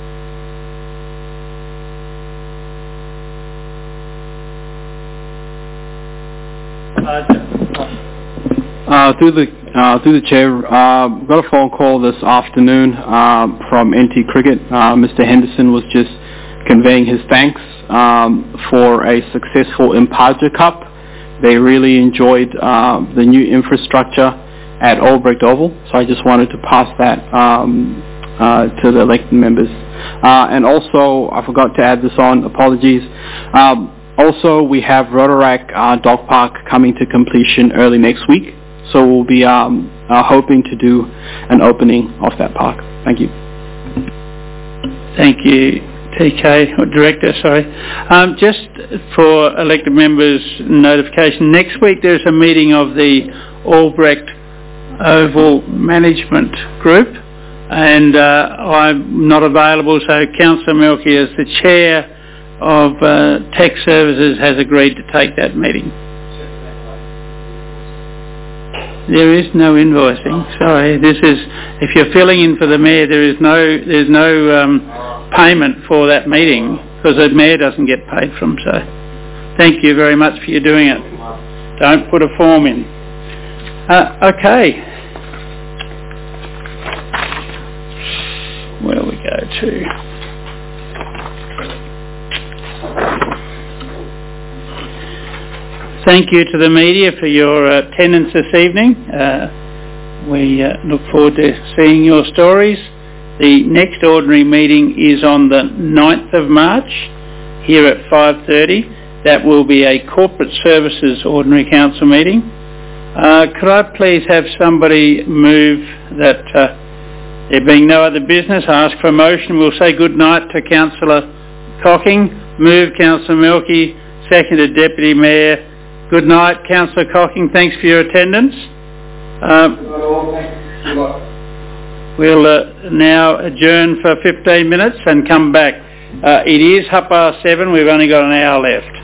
Uh, through the uh, through the chair, uh, got a phone call this afternoon uh, from N T Cricket. Uh, Mister Henderson was just conveying his thanks um, for a successful Imparja Cup. They really enjoyed uh, the new infrastructure at Albrecht Oval, so I just wanted to pass that um, uh, to the elected members. Uh, and also, I forgot to add this on. Apologies. Um, Also, we have Rotaract uh, Dog Park coming to completion early next week, so we'll be um, uh, hoping to do an opening of that park. Thank you. Thank you, T K, or Director, sorry. Um, just for elected members' notification, next week there's a meeting of the Albrecht Oval Management Group, and uh, I'm not available, so Councillor Milky, as the Chair of uh, Tech Services, has agreed to take that meeting. There is no invoicing. Sorry, this is, if you're filling in for the Mayor, there is no there's no um, payment for that meeting because the Mayor doesn't get paid from. So, thank you very much for you doing it. Don't put a form in. Uh, okay. Where we go to? Thank you to the media for your uh, attendance this evening. Uh, we uh, look forward to seeing your stories. The next ordinary meeting is on the ninth of March here at five thirty. That will be a corporate services ordinary council meeting. Uh, could I please have somebody move that uh, there being no other business, ask for a motion. We'll say good night to Councillor Cocking. Move Councillor Milky, seconded Deputy Mayor. Good night, Councillor Cocking. Thanks for your attendance. Um, we'll uh, now adjourn for fifteen minutes and come back. Uh, it is half past seven. We've only got an hour left.